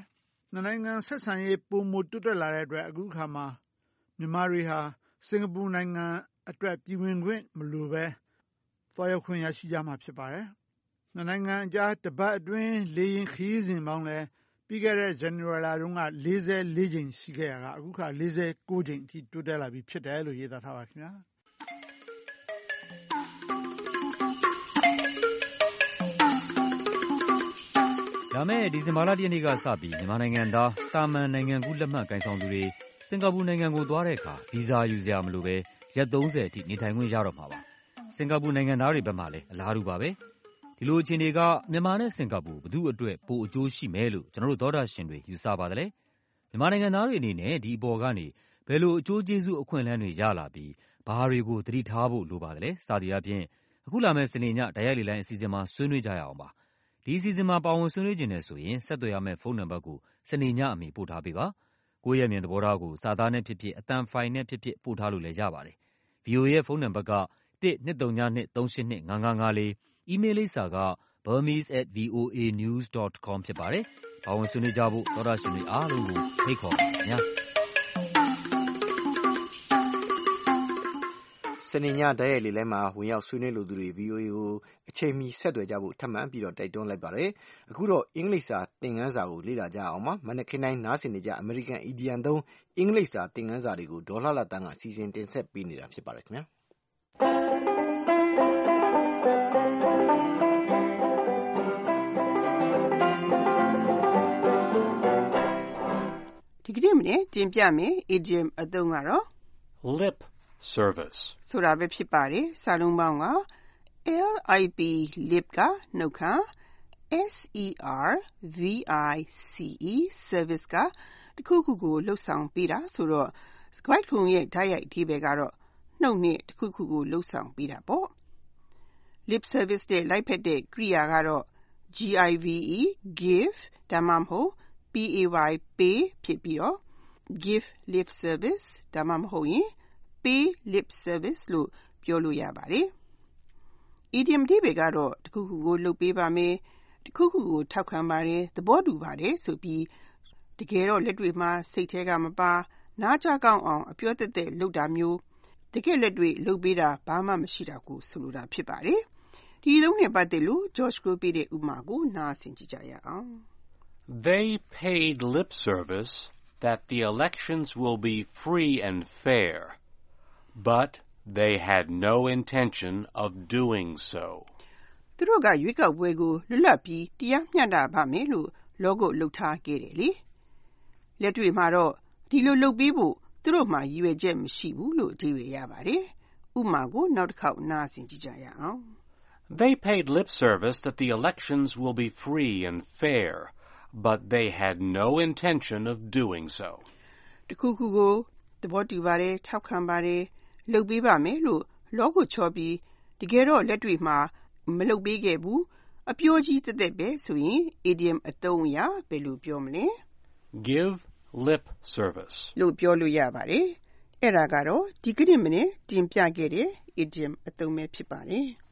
နှစ်နိုင်ငံဆက်ဆံရေးပိုမိုတိုးတက်လာတဲ့အတွက်အခုအခါမှာမြန်မာတွေဟာစင်ကာပူနိုင်ငံအတွက်ပြည်ဝင်ခွင့်မလိုဘဲသွားရောက်ခွင့်ရရှိကြမှာဖြစ်ပါတယ်။နှစ်နိုင်ငံအကြားတပတ်အတွင်းလေယာဉ်ခရီးစဉ်ပေါင်းလည်းပြီးခဲ့တဲ့ဇန်နဝါရီလတုန်းက44ကြိမ်ရှိခဲ့ရာကအခုခါ49ကြိမ်အထိတိုးတက်လာပြီဖြစ်တယ်လို့ရေးသားထားပါခင်ဗျာ။လာမယ့်ဒီဇင်ဘာလ 1 ရက်နေ့ကစပြီးမြန်မာနိုင်ငံသားတာမန်နိုင်ငံကူးလက်မှတ်ကိုင်ဆောင်သူတွေစင်ကာပူနိုင်ငံကိုသွားတဲ့အခါဗီဇာယူစရာမလိုဘဲရက်30အထိနေထိုင်ခွင့်ရတော့မှာပါ။စင်ကာပူနိုင်ငံသားတွေဘက်မှလည်းအလားတူပါပဲ။ဒီလိုအခြေအနေကမြန်မာနဲ့စင်ကာပူဘယ်သူ့အတွက်ပိုအကျိုးရှိမယ်လို့ကျွန်တော်တို့သောတာရှင်တွေယူဆပါသလဲ။မြန်မာနိုင်ငံသားတွေအနေနဲ့ဒီအပေါ်ကနေဘယ်လိုအကျိုးကျေးဇူးအခွင့်အလမ်းတွေရလာပြီးဘာတွေကိုသတိထားဖို့လိုပါသလဲ။စသည်အပြင်အခုလာမယ့်စနေညတိုက်ရိုက်လေလိုင်းအစီအစဉ်မှာဆွေးနွေးကြရအောင်ပါ။ဒီအစီအစဉ်မှာပါဝင်ဆွေးနွေးခြင်းနဲ့ဆိုရင်ဆက်သွယ်ရမယ့်ဖုန်းနံပါတ်ကိုစနေညအမီပို့ထားပေးပါ။ကိုယ့်ရဲ့မြင်သဘောထားကိုစာသားနဲ့ဖြစ်ဖြစ်အသံဖိုင်နဲ့ဖြစ်ဖြစ်ပို့ထားလို့လည်းရပါတယ်။ VOA ရဲ့ဖုန်းနံပါတ်က1-202-382-5554 အီးမေးလ်လိပ်စာကburmese@voanews.com ဖြစ်ပါတယ်။ပါဝင်ဆွေးနွေးကြဖို့သောတာရှင်တွေအားလုံးကိုဖိတ်ခေါ်ပါခင်ဗျာ။စနေညတိုက်ရိုက်လေလိုင်းမှာဝင်ရောက်ဆွေးနွေးလိုသူတွေ VOA ကိုအချိန်မီဆက်သွယ်ကြဖို့ထပ်မံပြီးတော့တိုက်တွန်းလိုက်ပါတယ်။အခုတော့အင်္ဂလိပ်စာသင်ခန်းစာကိုလေ့လာကြအောင်ပါ။မနက်ခင်းတိုင်းနားဆင်နေကြအမေရိကန်အီဒီယံသုံးအင်္ဂလိပ်စာသင်ခန်းစာတွေကိုဒေါ်လှလှတန်းကစီစဉ်တင်ဆက်ပေးနေတာဖြစ်ပါတယ်ခင်ဗျာ။ဒီကနေ့မနေ့တင်ပြမယ် idiom အသုံးကတော့ lip service ဆိုတာပဲဖြစ်ပါတယ်။စာလုံးပေါင်းက LIP lip ကနှုတ်ခမ်း SERVICE service ကတခုခုကိုလှုပ်ဆောင်ပေးတာဆိုတော့စကားခုံရဲ့ဓာတ်ရိုက်အဓိပ္ပာယ်ကတော့နှုတ်နဲ့တခုခုကိုလှုပ်ဆောင်ပေးတာပေါ့။ lip service တဲ့လိုက်ဖက်တဲ့ကရိယာကတော့ GIVE give ဒါမှမဟုတ် PAY pay ဖြစ်ပြီးတော့ give lip service ဒါမှမဟုတ်ရင်pay lip service လို့ပြောလို့ရပါတယ်။ idiom အဓိပ္ပာယ်ကတော့တခုခုကိုလုပ်ပေးပါမယ်။တခုခုကိုထောက်ခံပါတယ်။သဘောတူပါတယ်ဆိုပြီးတကယ်တော့လက်တွေ့မှာစိတ်ထဲကမပါနားကြကောင်းအောင်အပြောသက်သက်လုပ်တာမျိုးတကယ်လက်တွေ့လုပ်ပေးတာဘာမှမရှိတာကိုဆိုလိုတာဖြစ်ပါတယ်။ဒီလုံးနဲ့ပတ်သက်လို့ George ကိုပေးတဲ့ဥပမာကိုနားဆင်ကြည့်ကြရအောင်။ They paid lip service that the elections will be free and fair, but they had no intention of doing so. သူတို့ကရွေးကောက်ပွဲကိုလွတ်လပ်ပြီးတရားမျှတပါမယ်လို့လောကလှုပ်ထားခဲ့တယ်လေ။လက်တွေ့မှာတော့ဒီလိုလုပ်ပေးဖို့သူတို့မှရည်ရွယ်ချက်မရှိဘူးလို့အဓိပ္ပာယ်ရပါတယ်။ဥပမာကိုနောက်တစ်ခေါက်နားဆင်ကြည့်ကြရအောင် They paid lip service that the elections will be free and fair, but they had no intention of doing so. တခုခုကိုသဘောတူပါတယ်ထောက်ခံပါတယ်လုပ်ပေးပါမယ်လို့လောကချောပြီးတကယ်တော့လက်တွေ့မှာမလုပ်ပေးခဲ့ဘူးအပြောကြီးတက်တက်ပဲဆိုရင် idiom အသုံးအရဘယ်လိုပြောမလဲ Give lip service လို့ပြောလို့ရပါတယ်။အဲ့ဒါကတော့ဒီကနေ့မနေ့တင်ပြခဲ့တဲ့ idiom အသုံးပဲဖြစ်ပါတယ်။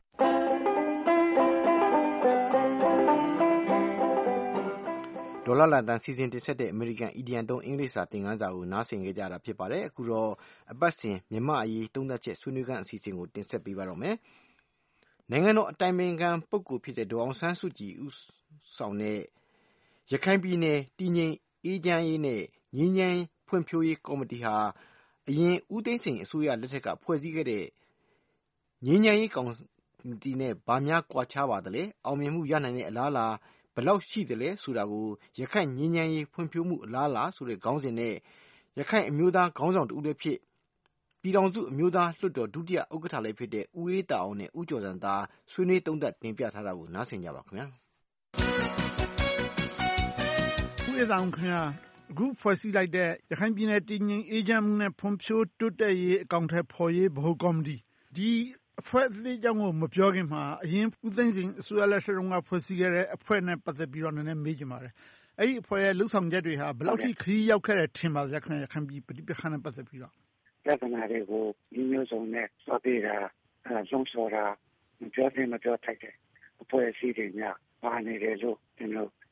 ဒေါ်လာလန်တန်စီစဉ်တင်ဆက်တဲ့အမေရိကန်အီဒီယံသုံးအင်္ဂလိပ်စာသင်ခန်းစာကိုနားဆင်ကြတာဖြစ်ပါတယ်။အခုတော့အပတ်စဉ်မြန်မာအရေးသုံးသပ်ချက်ဆွေးနွေးခန်းအစီအစဉ်ကိုတင်ဆက်ပေးပါတော့မယ်။နိုင်ငံတော်အတိုင်ပင်ခံပုဂ္ဂိုလ်ဖြစ်တဲ့ဒေါ်အောင်ဆန်းစုကြည်ဦးဆောင်တဲ့ရခိုင်ပြည်နယ်တည်ငြိမ်အေးချမ်းရေးနဲ့ငြိမ်းချမ်းဖွံ့ဖြိုးရေးကော်မတီဟာအရင်ဦးသိန်းစိန်အစိုးရလက်ထက်ကဖွဲ့စည်းခဲ့တဲ့ငြိမ်းချမ်းရေးကော်မတီနဲ့ဗာများကွာခြားပါသလဲ။အောင်မြင်မှုရနိုင်တဲ့အလားအလာဘယ်လောက်ရှိသလဲဆိုတာကိုရခိုင်ငြိမ်းချမ်းရေးဖွံ့ဖြိုးမှုအလားအလာဆိုတဲ့ခေါင်းစဉ်နဲ့ရခိုင်အမျိုးသားခေါင်းဆောင်တဦးလည်းဖြစ်ပြည်ထောင်စုအမျိုးသားလွှတ်တော်ဒုတိယဥက္ကဋ္ဌလည်းဖြစ်တဲ့ဦးအေးတာအောင်နဲ့ဦးကျော်စံသားဆွေးနွေးသုံးသပ်တင်ပြထားတာကိုနားဆင်ကြပါခင်ဗျာ။ဦးအေးတာအောင်ခင်ဗျာအခုဖွဲ့စည်းလိုက်တဲ့ရခိုင်ပြည်နယ်တည်ငြိမ်အေးချမ်းမှုနဲ့ဖွံ့ဖြိုးတိုးတက်ရေးအကောင့်ထဲပေါ်ရေးဗဟိုကော်မတီဒီအဖွဲ့အစည်းအကြောင်းကိုမပြောခင်မှာအရင်ဦးသိန်းစိန်အစိုးရလက်ထက်တုန်းကဖွဲ့စည်းခဲ့တဲ့အဖွဲ့နဲ့ပတ်သက်ပြီးတော့နည်းနည်းမေးချင်ပါတယ်။အဲ့ဒီအဖွဲ့ရဲ့လှုပ်ဆောင်ချက်တွေဟာဘယ်လောက်ထိခရီးရောက်ခဲ့တယ်ထင်ပါသလဲခင်ဗျာရခိုင်ပြည်ပဋိပက္ခနဲ့ပတ်သက်ပြီးတော့ပြဿနာတွေကိုမျိုးစုံနဲ့စောပေးတာလုံးစောတာမပြောသင့်မပြောထိုက်တဲ့အဖွဲ့အစည်းတွေများပါနေတယ်လို့ကျွန်တော်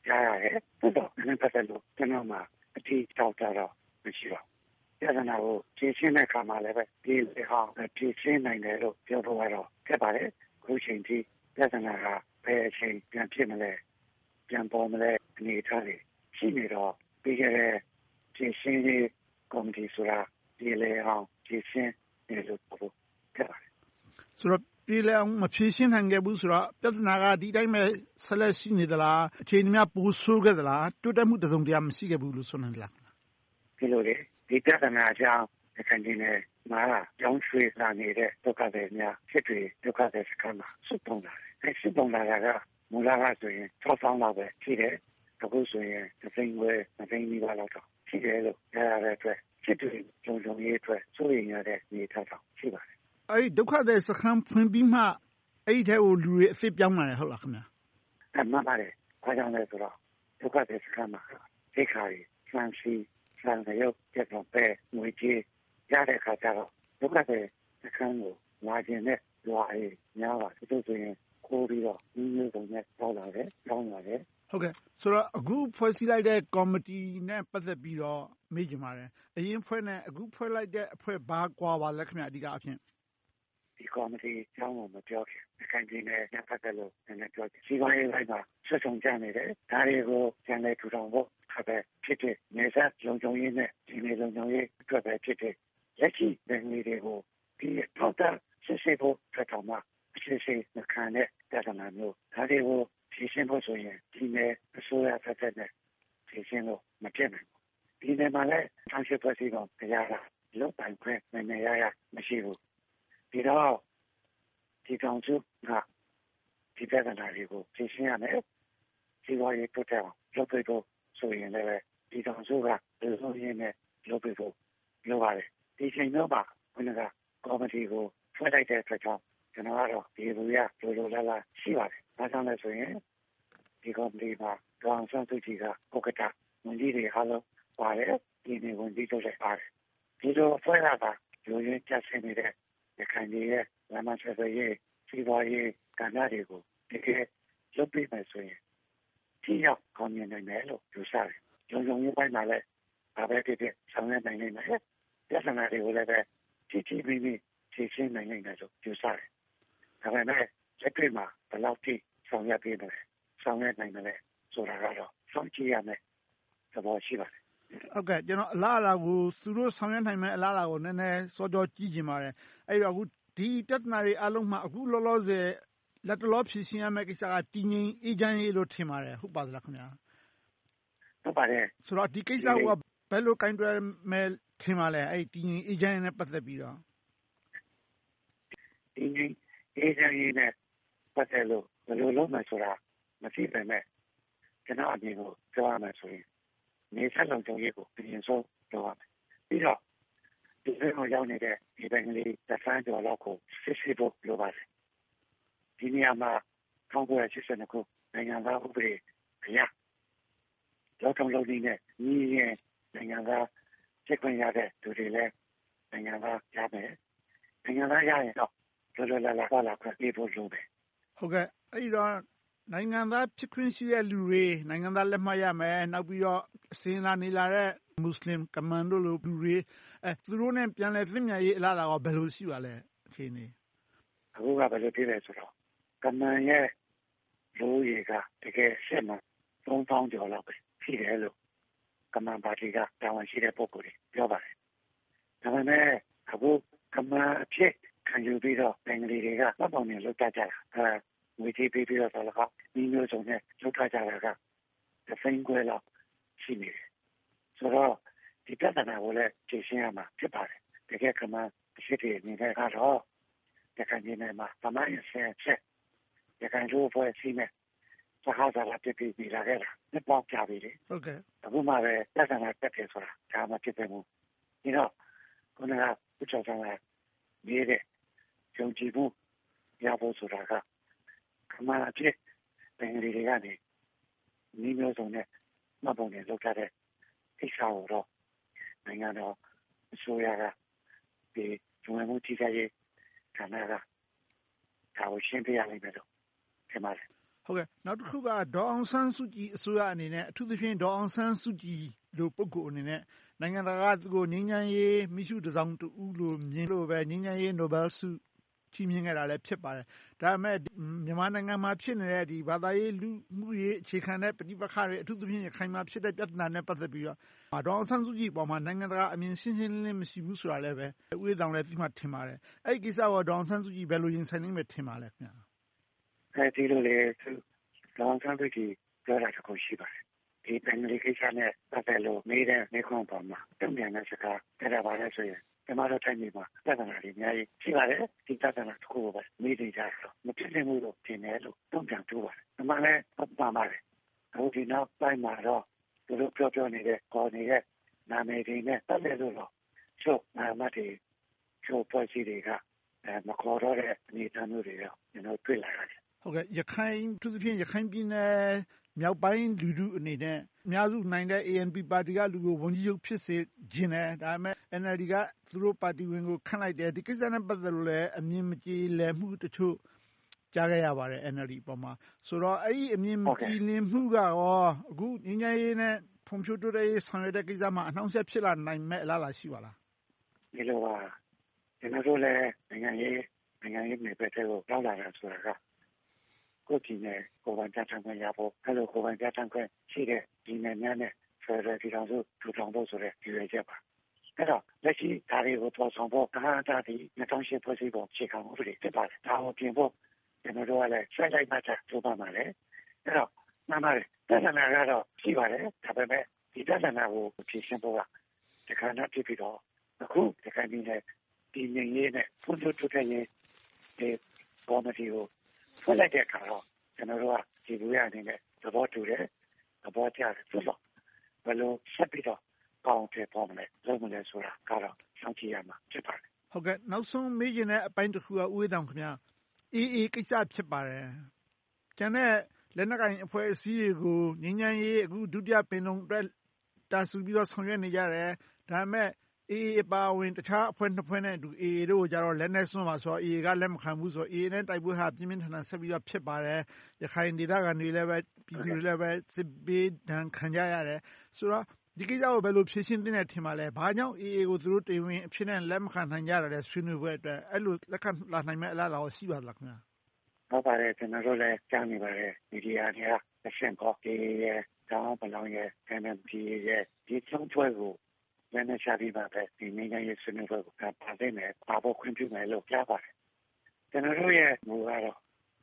ကြားရတယ်။သို့တော့နည်းပတ်သက်လို့ကျွန်တော်မှအထီးတောက်ကြတော့မရှိတော့ပြဿနာကိုဖြေရှင်းတဲ့အခါမှာလည်းပဲဒီလေဟာဖြေရှင်းနိုင်တယ်လို့ပြောဖို့ကတော့ခက်ပါတယ်။ခုချိန်ထိပြဿနာကဘယ်အချိန်ပြန်ဖြစ်မလဲပြန်ပေါ်မလဲအနေအထားတွေရှိနေတော့ပြီးခဲ့တဲ့ဖြေရှင်းရေးကော်မတီဆိုတာဒီလေအောင်ဖြေရှင်းနေလို့ပြောခက်ပါတယ်။ဆိုတော့ပြေလည်အောင်မဖြေရှင်းနိုင်ခဲ့ဘူးဆိုတော့ပြဿနာကဒီတိုင်းပဲဆက်လက်ရှိနေသလားအခြေအနေများပိုဆိုးခဲ့သလားတိုးတက်မှုတစုံတရာမရှိခဲ့ဘူးလို့ဆိုနိုင်လားဒီလိုလေဒီပြဿနာကြောင့်အခန်းကြီးနဲ့မှာကြောင်းရွှေ့လာနေတဲ့ဒုက္ခတွေများဖြစ်ပြီးဒုက္ခတွေစခန်းမှာစုပုံလာတယ်အဲစုပုံလာတာကမူလကဆိုရင်6,000လောက်ပဲရှိတယ်အခုဆိုရင်3,000ဝယ်3,000နီးပါးလောက်တော့ရှိတယ်လို့ပြောရတဲ့အတွက်ဖြစ်ပြီးလုံရေးအတွက်စိုးရိမ်ရတဲ့နေထားတော့ရှိပါတယ်အဲဒီဒုက္ခတွေစခန်းဖွင့်ပြီးမှအဲ့ဒီထဲကိုလူတွေအစ်ပြောင်းလာတယ်ဟုတ်လားခင်ဗျာမှန်ပါတယ်ဘာကြောင့်လဲဆိုတော့ဒုက္ခတွေစခန်းမှာဒိတ်ခါကြီးဆန်းစီဆန်းရုပ်ပြတ်တော့ပဲငွေကြီးရတဲ့ခါကျတော့ဒုက္ခတွေစခန်းကိုလာခြင်းနဲ့လွာရေးများပါသူတို့ဆိုရင်ခိုးပြီးတော့မျိုးစုံနဲ့ပေါ်လာတယ်တောင်းလာတယ်ဟုတ်ကဲ့ဆိုတော့အခုဖွဲ့စည်းလိုက်တဲ့ကော်မတီနဲ့ပတ်သက်ပြီးတော့မေးကြပါတယ်အရင်ဖွဲ့နဲ့အခုဖွဲ့လိုက်တဲ့အဖွဲ့ဘာကွာပါလဲခင်ဗျာအဓိကအဖြစ်ဒီကော်မတီကျောင်းကိုမပြောခင်အခိုင်အမာနဲ့ညှပ်ပတ်တယ်လို့နည်းနည်းပြောတယ်စီးပွားရေးပိုင်းမှာဆွဆုံကြနေတယ်ဒါတွေကိုပြန်လည်ထူထောင်ဖို့ပဲဖြစ်တဲ့နေစားလုံခြုံရေးနဲ့ဒီနေလုံခြုံရေးအတွက်ပဲဖြစ်တဲ့လက်ရှိနိုင်ငံတွေကိုဒီထောက်တာစစ်ဆေးဖို့ထွက်တော်မှာအရှိရှိမခံတဲ့ပြဿနာမျိုးဒါတွေကိုဖြေရှင်းဖို့ဆိုရင်ဒီနေအစိုးရဖက်နဲ့ဖြေရှင်းလို့မဖြစ်နိုင်ဘူးဒီနေမှာလည်းဆန်းစစ်ဖွဲ့စည်းတော့တရားလာလုံးပိုင်ခွင့်နဲ့ရမရှိဘူးဒီတော့ဒီကောင်စုကဒီပြဿနာတွေကိုဖြေရှင်းရမယ်စီးပွားရေးတိုးတက်အောင်လုပ်ပေးဖို့ဆိုရင်လည်းဒီကောင်စုကလူဆုံးရင်းနဲ့လုပ်ပေးဖို့လိုပါတယ်ဒီချိန်တော့ပါဘယ်ကကော်မတီကိုဖွဲ့လိုက်တဲ့အတွက်ကြောင့်ကျွန်တော်ကတော့ဒီလူရလိုလာရှိပါတယ်ဒါကြောင့်လည်းဆိုရင်ဒီကော်မတီမှာဒေါအောင်ဆန်းစုကြည်ကဥက္ကဋ္ဌဝန်ကြီးတွေအားလုံးပါတယ်ဒီနေ့ဝန်ကြီးတို့လည်းပါတယ်ဒီလိုဖွဲ့ရတာလူရင်းကျဆင်းနေတဲ့ရခိုင်ပြည်ရဲ့လမ်းမဆက်သွယ်ရေးစီးပွားရေးကဏ္ဍတွေကိုတကယ်လုပ်ပေးမယ်ဆိုရင်ကြည့်ရောက်ကောင်းမြင်နိုင်တယ်လို့ယူဆတယ်။လုံခြုံရေးပိုင်းမှာလည်းဒါပဲဖြစ်ဖြစ်ဆောင်ရွက်နိုင်နိုင်မယ်။ပြဿနာတွေကိုလည်းပဲကြည့်ပြီးဖြေရှင်းနိုင်နိုင်တယ်လို့ယူဆတယ်။ဒါပေမဲ့လက်တွေ့မှာဘယ်လောက်ထိဆောင်ရွက်ပေးမလဲဆောင်ရွက်နိုင်မလဲဆိုတာကတော့စောင့်ကြည့်ရမယ်သဘောရှိပါတယ်ဟုတ်ကဲ့ကျွန်တော်အလားအလာကိုသူတို့ဆောင်ရွက်နိုင်မယ့်အလားအလာကိုနည်းနည်းစောကြောကြည့်ချင်ပါတယ်အဲ့တော့အခုဒီပြဿနာတွေအလုံးမှာအခုလောလောဆယ်လက်တလောဖြေရှင်းရမယ့်ကိစ္စကတည်ငြိမ်အေးချမ်းရေးလို့ထင်ပါတယ်ဟုတ်ပါသလားခင်ဗျာဟုတ်ပါတယ်ဆိုတော့ဒီကိစ္စကဘယ်လိုကင်တွယ်မဲ့ထင်ပါလဲအဲ့တည်ငြိမ်အေးချမ်းရေးနဲ့ပတ်သက်ပြီးတော့တည်ငြိမ်အေးချမ်းရေးနဲ့ပတ်သက်လို့ဘယ်လိုလုပ်မှဆိုတာမရှိပေမဲ့ကျွန်တော်အမြင်ကိုပြောရမယ်ဆိုရင်နေဆက်လုံခြုံရေးကိုပြင်ဆုံးလုပ်ရမယ်ပြီးတော့ဒီလိုမျိုးရောက်နေတဲ့ဒီဘင်္ဂလီသက်ဆိုင်ကျော်လောက်ကိုစစ်ဆေးဖို့လိုပါတယ်ဒီနေရာမှာ1982ခုနိုင်ငံသားဥပဒေအရလောက်ထုံလုံးနဲ့ညီရင်နိုင်ငံသားစစ်ခွင့်ရတဲ့သူတွေလည်းနိုင်ငံသားရမယ်နိုင်ငံသားရရင်တော့လောလောလတ်ခွင့်ပေးဖို့လိုတယ်ဟုတ်ကဲ့အဲ့ဒီတော့နိုင်ငံသားဖြစ်ခွင့်ရှိတဲ့လူတွေနိုင်ငံသားလက်မှတ်ရမယ်နောက်ပြီးတော့အစဉ်လာနေလာတဲ့မွတ်စလင်ကမန်တို့လိုလူတွေသူတို့နဲ့ပြန်လည်သင့်မြတ်ရေးအလားအလာကဘယ်လိုရှိပါလဲအခြေအနေအခုကဘယ်လိုဖြစ်လဲဆိုတော့ကမန်ရဲ့လူတွေကတကယ်ရှင်းမှာ3000ကျော်လောက်ပဲရှိတယ်လို့ကမန်ပါတီကတာဝန်ရှိတဲ့ပုဂ္ဂိုလ်တွေပြောပါတယ်ဒါပေမဲ့အခုကမန်အဖြစ်ခံယူပြီးတော့ဘင်္ဂလီတွေကပတ်ပေါင်းနေလောက်ကြတာငွေကြေးပေးပြီးတော့လည်းကောဒီမျိုးစုံနဲ့လောက်ထားကြတာက3ခွဲလောက်ရှိနေတယ်ဆိုတော့ဒီပြဿနာကိုလည်းဖြေရှင်းရမှာဖြစ်ပါတယ်တကယ်ကမှရှိတဲ့အနေနဲ့ကတော့ရခိုင်ပြည်နယ်မှာဗမာ့ရဲ့ဆက်ရခိုင်လူ့အဖွဲ့အစည်းနဲ့စကားစကားပြပြပြီးလာခဲ့တာနှစ်ပေါင်းကြာပြီလေဟုတ်ကဲ့အခုမှပဲပြဿနာတက်တယ်ဆိုတာဒါမှဖြစ်တယ်မို့ဒီတော့ခုနကဥချောဆောင်လာနေတဲ့ယုံကြည်မှုရဖို့ဆိုတာကကမှအဖြစ်ဘင်္ဂလီတွေကနေဒီမျိုးစုံနဲ့မှတ်ပုံနဲ့လောက်ထားတဲ့ကိစ္စကိုတော့နိုင်ငံတော်အစိုးရကဒီကျွမ်းမှုကြီးကြရေးဌာနကဒါကိုရှင်းပြရလိမ့်မယ်လို့ထင်ပါတယ်ဟုတ်ကဲ့နောက်တစ်ခုကဒေါ်အောင်ဆန်းစုကြည်အစိုးရအနေနဲ့အထူးသဖြင့်ဒေါ်အောင်ဆန်းစုကြည်လိုပုဂ္ဂိုလ်အနေနဲ့နိုင်ငံတကာကသူကိုငြိမ်းချမ်းရေးမိရှုတစောင်းတူလို့မြင်လို့ပဲငြိမ်းချမ်းရေးနိုဘယ်ဆုချီးမြှင့်ခဲ့တာလည်းဖြစ်ပါတယ်။ဒါပေမဲ့မြန်မာနိုင်ငံမှာဖြစ်နေတဲ့ဒီဘာသာရေးလူမှုရေးအခြေခံတဲ့ပဋိပက္ခတွေအထူးသဖြင့်ရခိုင်မှာဖြစ်တဲ့ပြဿနာနဲ့ပတ်သက်ပြီးတော့ဒေါ်အောင်ဆန်းစုကြည်ပေါ်မှာနိုင်ငံတကာအမြင်ရှင်းရှင်းလင်းလင်းမရှိဘူးဆိုတာလည်းပဲဦးအေးတောင်လည်းသိမှထင်ပါတယ်။အဲ့ဒီကိစ္စကဒေါ်အောင်ဆန်းစုကြည်ဘယ်လိုရင်ဆိုင်နိုင်မယ်ထင်ပါလဲခင်ဗျာ။အဲဒီလိုလေဒေါ်အောင်ဆန်းစုကြည်ပြောတာတခုရှိပါတယ်။ဒီပင်လေးကိစ္စနဲ့ပတ်သက်လို့မေးတဲ့မေးခွန်းပေါ်မှာတုံ့ပြန်တဲ့စကားပြတာပါလဲဆိုရင်ကျမတို့တိုင်းပြည်မှာပြဿနာတွေအများကြီးရှိပါတယ်ဒီပြဿနာတစ်ခုကိုပဲမေးနေကြတော့မဖြစ်နိုင်ဘူးလို့ထင်တယ်လို့တုံ့ပြန်ပြောပါတယ်။ဒီမှာလည်းပါပါတယ်။အခုဒီနောက်ပိုင်းမှာတော့သူတို့ပြောနေတဲ့ခေါ်နေတဲ့နာမည်တွေနဲ့ပတ်သက်လို့တော့ချုပ်နာမတွေချုပ်ဖွဲ့စည်းတွေကမခေါ်တော့တဲ့အနေအထားမျိုးတွေတော့ကျွန်တော်တွေ့လာရတယ်။ဟုတ်ကဲ့ရခိုင်သူသဖြင့်ရခိုင်ပြည်နယ်မြောက်ပိုင်းလူထုအနေနဲ့အများစုနိုင်တဲ့ ANP ပါတီကလူကိုဝန်ကြီးချုပ်ဖြစ်စေခြင်းတယ်ဒါပေမဲ့ NLD ကသူတို့ပါတီဝင်ကိုခန့်လိုက်တယ်ဒီကိစ္စနဲ့ပတ်သက်လို့လည်းအမြင်မကြေလည်မှုတချို့ကြားခဲ့ရပါတယ် NLD ပေါ်မှာဆိုတော့အဲ့ဒီအမြင်မကြေလည်မှုကရောအခုငြိမ်းချမ်းရေးနဲ့ဖွံ့ဖြိုးတိုးတက်ရေးဆောင်ရွက်တဲ့ကိစ္စမှာအနှောင့်အယှက်ဖြစ်လာနိုင်မဲ့အလားအလာရှိပါလားဒီလိုပါကျွန်တော်တို့လည်းနိုင်ငံရေးနယ်ပယ်တွေကိုလောက်လာတာဆိုတာကကိုယ်ကြည့်နေကိုယ်ပိုင်ပြဋ္ဌာန်းခွင့်ရဖို့အဲ့လိုကိုယ်ပိုင်ပြဋ္ဌာန်းခွင့်ရှိတဲ့ဒီနယ်များနဲ့ဖက်ဒရယ်ပြည်ထောင်စုထူထောင်ဖို့ဆိုတဲ့ရည်ရွယ်ချက်ပါအဲ့တော့လက်ရှိဒါတွေကိုပေါ်ဆောင်ဖို့ဒါဒီ2008ဖွဲ့စည်းပုံအခြေခံဥပဒေဖြစ်ပါတယ်ဒါကိုပြင်ဖို့ကျွန်တော်တို့ကလည်းဆက်လိုက်မှသာ做ပါမှာလေအဲ့တော့မှန်ပါတယ်ပြဿနာကတော့ရှိပါတယ်ဒါပေမဲ့ဒီပြဿနာကိုဖြေရှင်းဖို့ကဒီခါနဲ့ဖြစ်ပြီးတော့အခုဒီခါนี้လည်းဒီငြိမ်းရေးနဲ့ဖွံ့ဖြိုးတိုးတက်ရေးဒီကော်မတီကိုဖွဲ့လိုက်တဲ့အခါတော့ကျွန်တော်တို့ကဒီလူရအနေနဲ့သဘောတူတယ်သဘောကျတယ်ဆိုတော့ဘယ်လိုဆက်ပြီးတော့ကောင်းတဲ့ပုံနဲ့လုပ်မလဲဆိုတာကတော့စောင့်ကြည့်ရမှာဖြစ်ပါတယ်ဟုတ်ကဲ့နောက်ဆုံးမေးချင်တဲ့အပိုင်းတစ်ခုကဦးဝေးတောင်ခင်ဗျာAAကိစ္စဖြစ်ပါတယ်ကျန်တဲ့လက်နက်ကိုင်အဖွဲ့အစည်းတွေကိုငြိမ်းချမ်းရေးအခုဒုတိယပင်လုံအတွက်တာစူပြီးတော့ဆောင်ရွက်နေကြတယ်ဒါပေမဲ့AA အပါအဝင်တခြားအဖွဲ့နှစ်ဖွဲ့နဲ့အတူ AA တို့ကိုကြတော့လက်နဲ့စွန့်ပါဆိုတော့ AA ကလက်မခံဘူးဆိုတော့ AA နဲ့တိုက်ပွဲဟာပြင်းပြင်းထန်ထန်ဆက်ပြီးတော့ဖြစ်ပါတယ်ရခိုင်ဒေသခံတွေလည်းပဲပြည်သူတွေလည်းပဲစစ်ပေးဒဏ်ခံကြရတယ်ဆိုတော့ဒီကိစ္စကိုဘယ်လိုဖြေရှင်းသင့်တယ်ထင်ပါလဲဘာကြောင့် AA ကိုသူတို့တင်ဝင်အဖြစ်နဲ့လက်မခံနိုင်ကြတာလဲဆွေးနွေးပွဲအတွက်အဲ့လိုလက်ခံလာနိုင်မဲ့အလားအလာကိုရှိပါသလားခင်ဗျာဟုတ်ပါတယ်ကျွန်တော်တို့လည်းကြားနေပါတယ်မီဒီယာတွေကအရှင်းပေါ်ဒီတောင်းပလောင်ရဲ့ NMP ရဲ့ဒီချုံးပွဲကိုလည်းနဲ့ရှာပြီးပါပဲဒီငင်းငယ်ရေးဆွေးနွေးပွဲကိုပါသိမယ်ပါဖို့ခွင့်ပြုမယ်လို့ကြားပါတယ်ကျွန်တော်တို့ရဲ့မူကတော့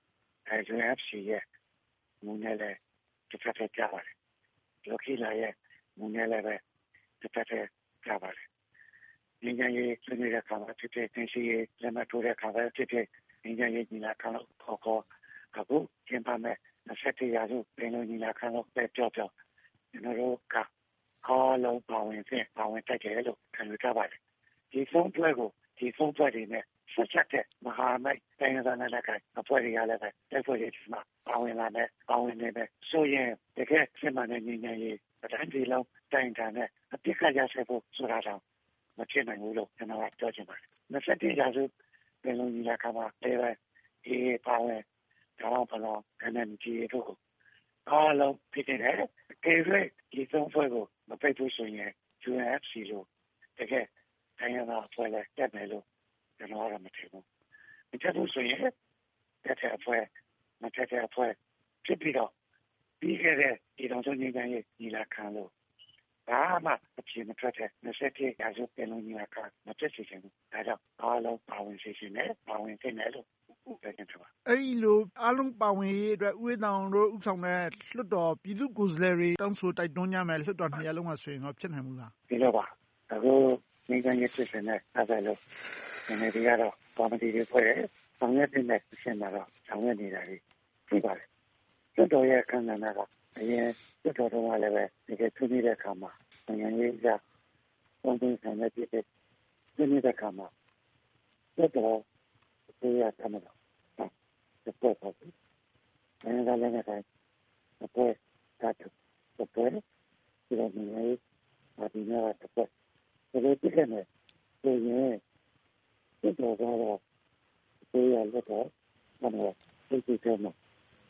UNFC ရဲ့မူနဲ့လည်းတစ်ဖက်ကြားပါတယ်လော်ကီလာရဲ့မူနဲ့လည်းပဲတစ်ဖက်ကြားပါတယ်ငင်းငယ်ရေးဆွေးနွေးတဲ့အခါမှာဖြစ်ဖြစ်သင်ရှိရေးလက်မှတ်ထိုးတဲ့အခါပဲဖြစ်ဖြစ်ငင်းငယ်ရေးညီလာခံလို့ခေါ်အခုကျင်းပမယ်27ရာစုပင်လုံညီလာခံလို့ပဲပြောကျွန်တော်တို့ကအားလုံးပါဝင်တိုက်တယ်လို့ခံယူကြပါတယ်ဒီဖုန်းပွဲကိုဒီဖုန်းပွဲတွေနဲ့ဆက်ချက်တဲ့မဟာမိတ်တိုင်းဒေသနဲ့လည်းအဖွဲ့တွေကလည်းပဲတိုက်ပွဲတွေမှာပါဝင်လာတယ်ပါဝင်နေတယ်ဆိုရင်တကယ်စစ်မှန်တဲ့ညီညာရေးအတိုင်းဒီလုံးတိုင်းတာနဲ့အပြစ်ကရဆက်ဖို့ဆိုတာတော့မဖြစ်နိုင်ဘူးလို့ကျွန်တော်ကပြောချင်ပါတယ်27ရာစုပင်လုံညီလာခံမှာလည်းပဲဒီပါဝင်တော့ဘလော NMG တို့အားလုံးဖြစ်နေတယ်ကေရဲဒီဖုန်းပွဲကိုမပိတ်ဘူးဆိုရင် UNFC လို့တကယ်တိုင်းရင်းသားအဖွဲ့လည်းတက်မယ်လို့ကျွန်တော်ကတော့မထင်ဘူးမထင်ဘူးဆိုရင်တက်တဲ့အဖွဲ့မတက်တဲ့အဖွဲ့ဖြစ်ပြီးတော့ပြီးခဲ့တဲ့ဒီတော်စုငြိမ်းချမ်းရေးညီလာခံလို့ဘာမှအဖြစ်မထွက်တဲ့27ရာစုပင်လုံညီလာခံမတက်စီချင်ဘူးဒါကြောင့်အားလုံးပါဝင်စေချင်တယ်ပါဝင်သင့်တယ်လို့ပြောချင်တယ်ပါအဲ့လိုအားလုံးပါဝင်ရေးအတွက်ဦးတောင်တို့ဥဆောင်တဲ့လွှတ်တော်ပြည်သူ့ကိုယ်စားလှယ်တွေတောင်းဆိုတိုက်တွန်းကြမယ်လွှတ်တော်နှစ်ရပ်လုံးကဆိုရင်တော့ဖြစ်နိုင်ဘူးလားဒီလိုပါအခုငြိမ်းချမ်းရေးဖြစ်စဉ်နဲ့အဲ့ဒါလို့ဒီနေ့ကတော့ကော်မတီတွေဖွဲ့တယ်ဆောင်ရွက်တဲ့အဆင့်မှာတော့ဆောင်ရွက်နေတာတွေပြပါတယ်လွှတ်တော်ရဲ့အခမ်းအနားကအရင်လွှတ်တော်တုန်းကလည်းပဲဒီကဆွေးနွေးတဲ့အခါမှာနိုင်ငံရေးအရပုံစံဆောင်ရွက်ဖြစ်တဲ့ဆွေးနွေးတဲ့အခါမှာလွှတ်တော်ကိုရတာမှာတော့ပေါ်ပါဘူး။နိုင်ငံသားလည်းကတော့ပေါ်တာတော့ပေါ်ဒီလိုမျိုးအဒီနာတော့ပေါ်ဒီလိုပြည့်နေဆိုရင်ဒီတော့ကတော့ကိုရလို့တော့မနော်သိတယ်မ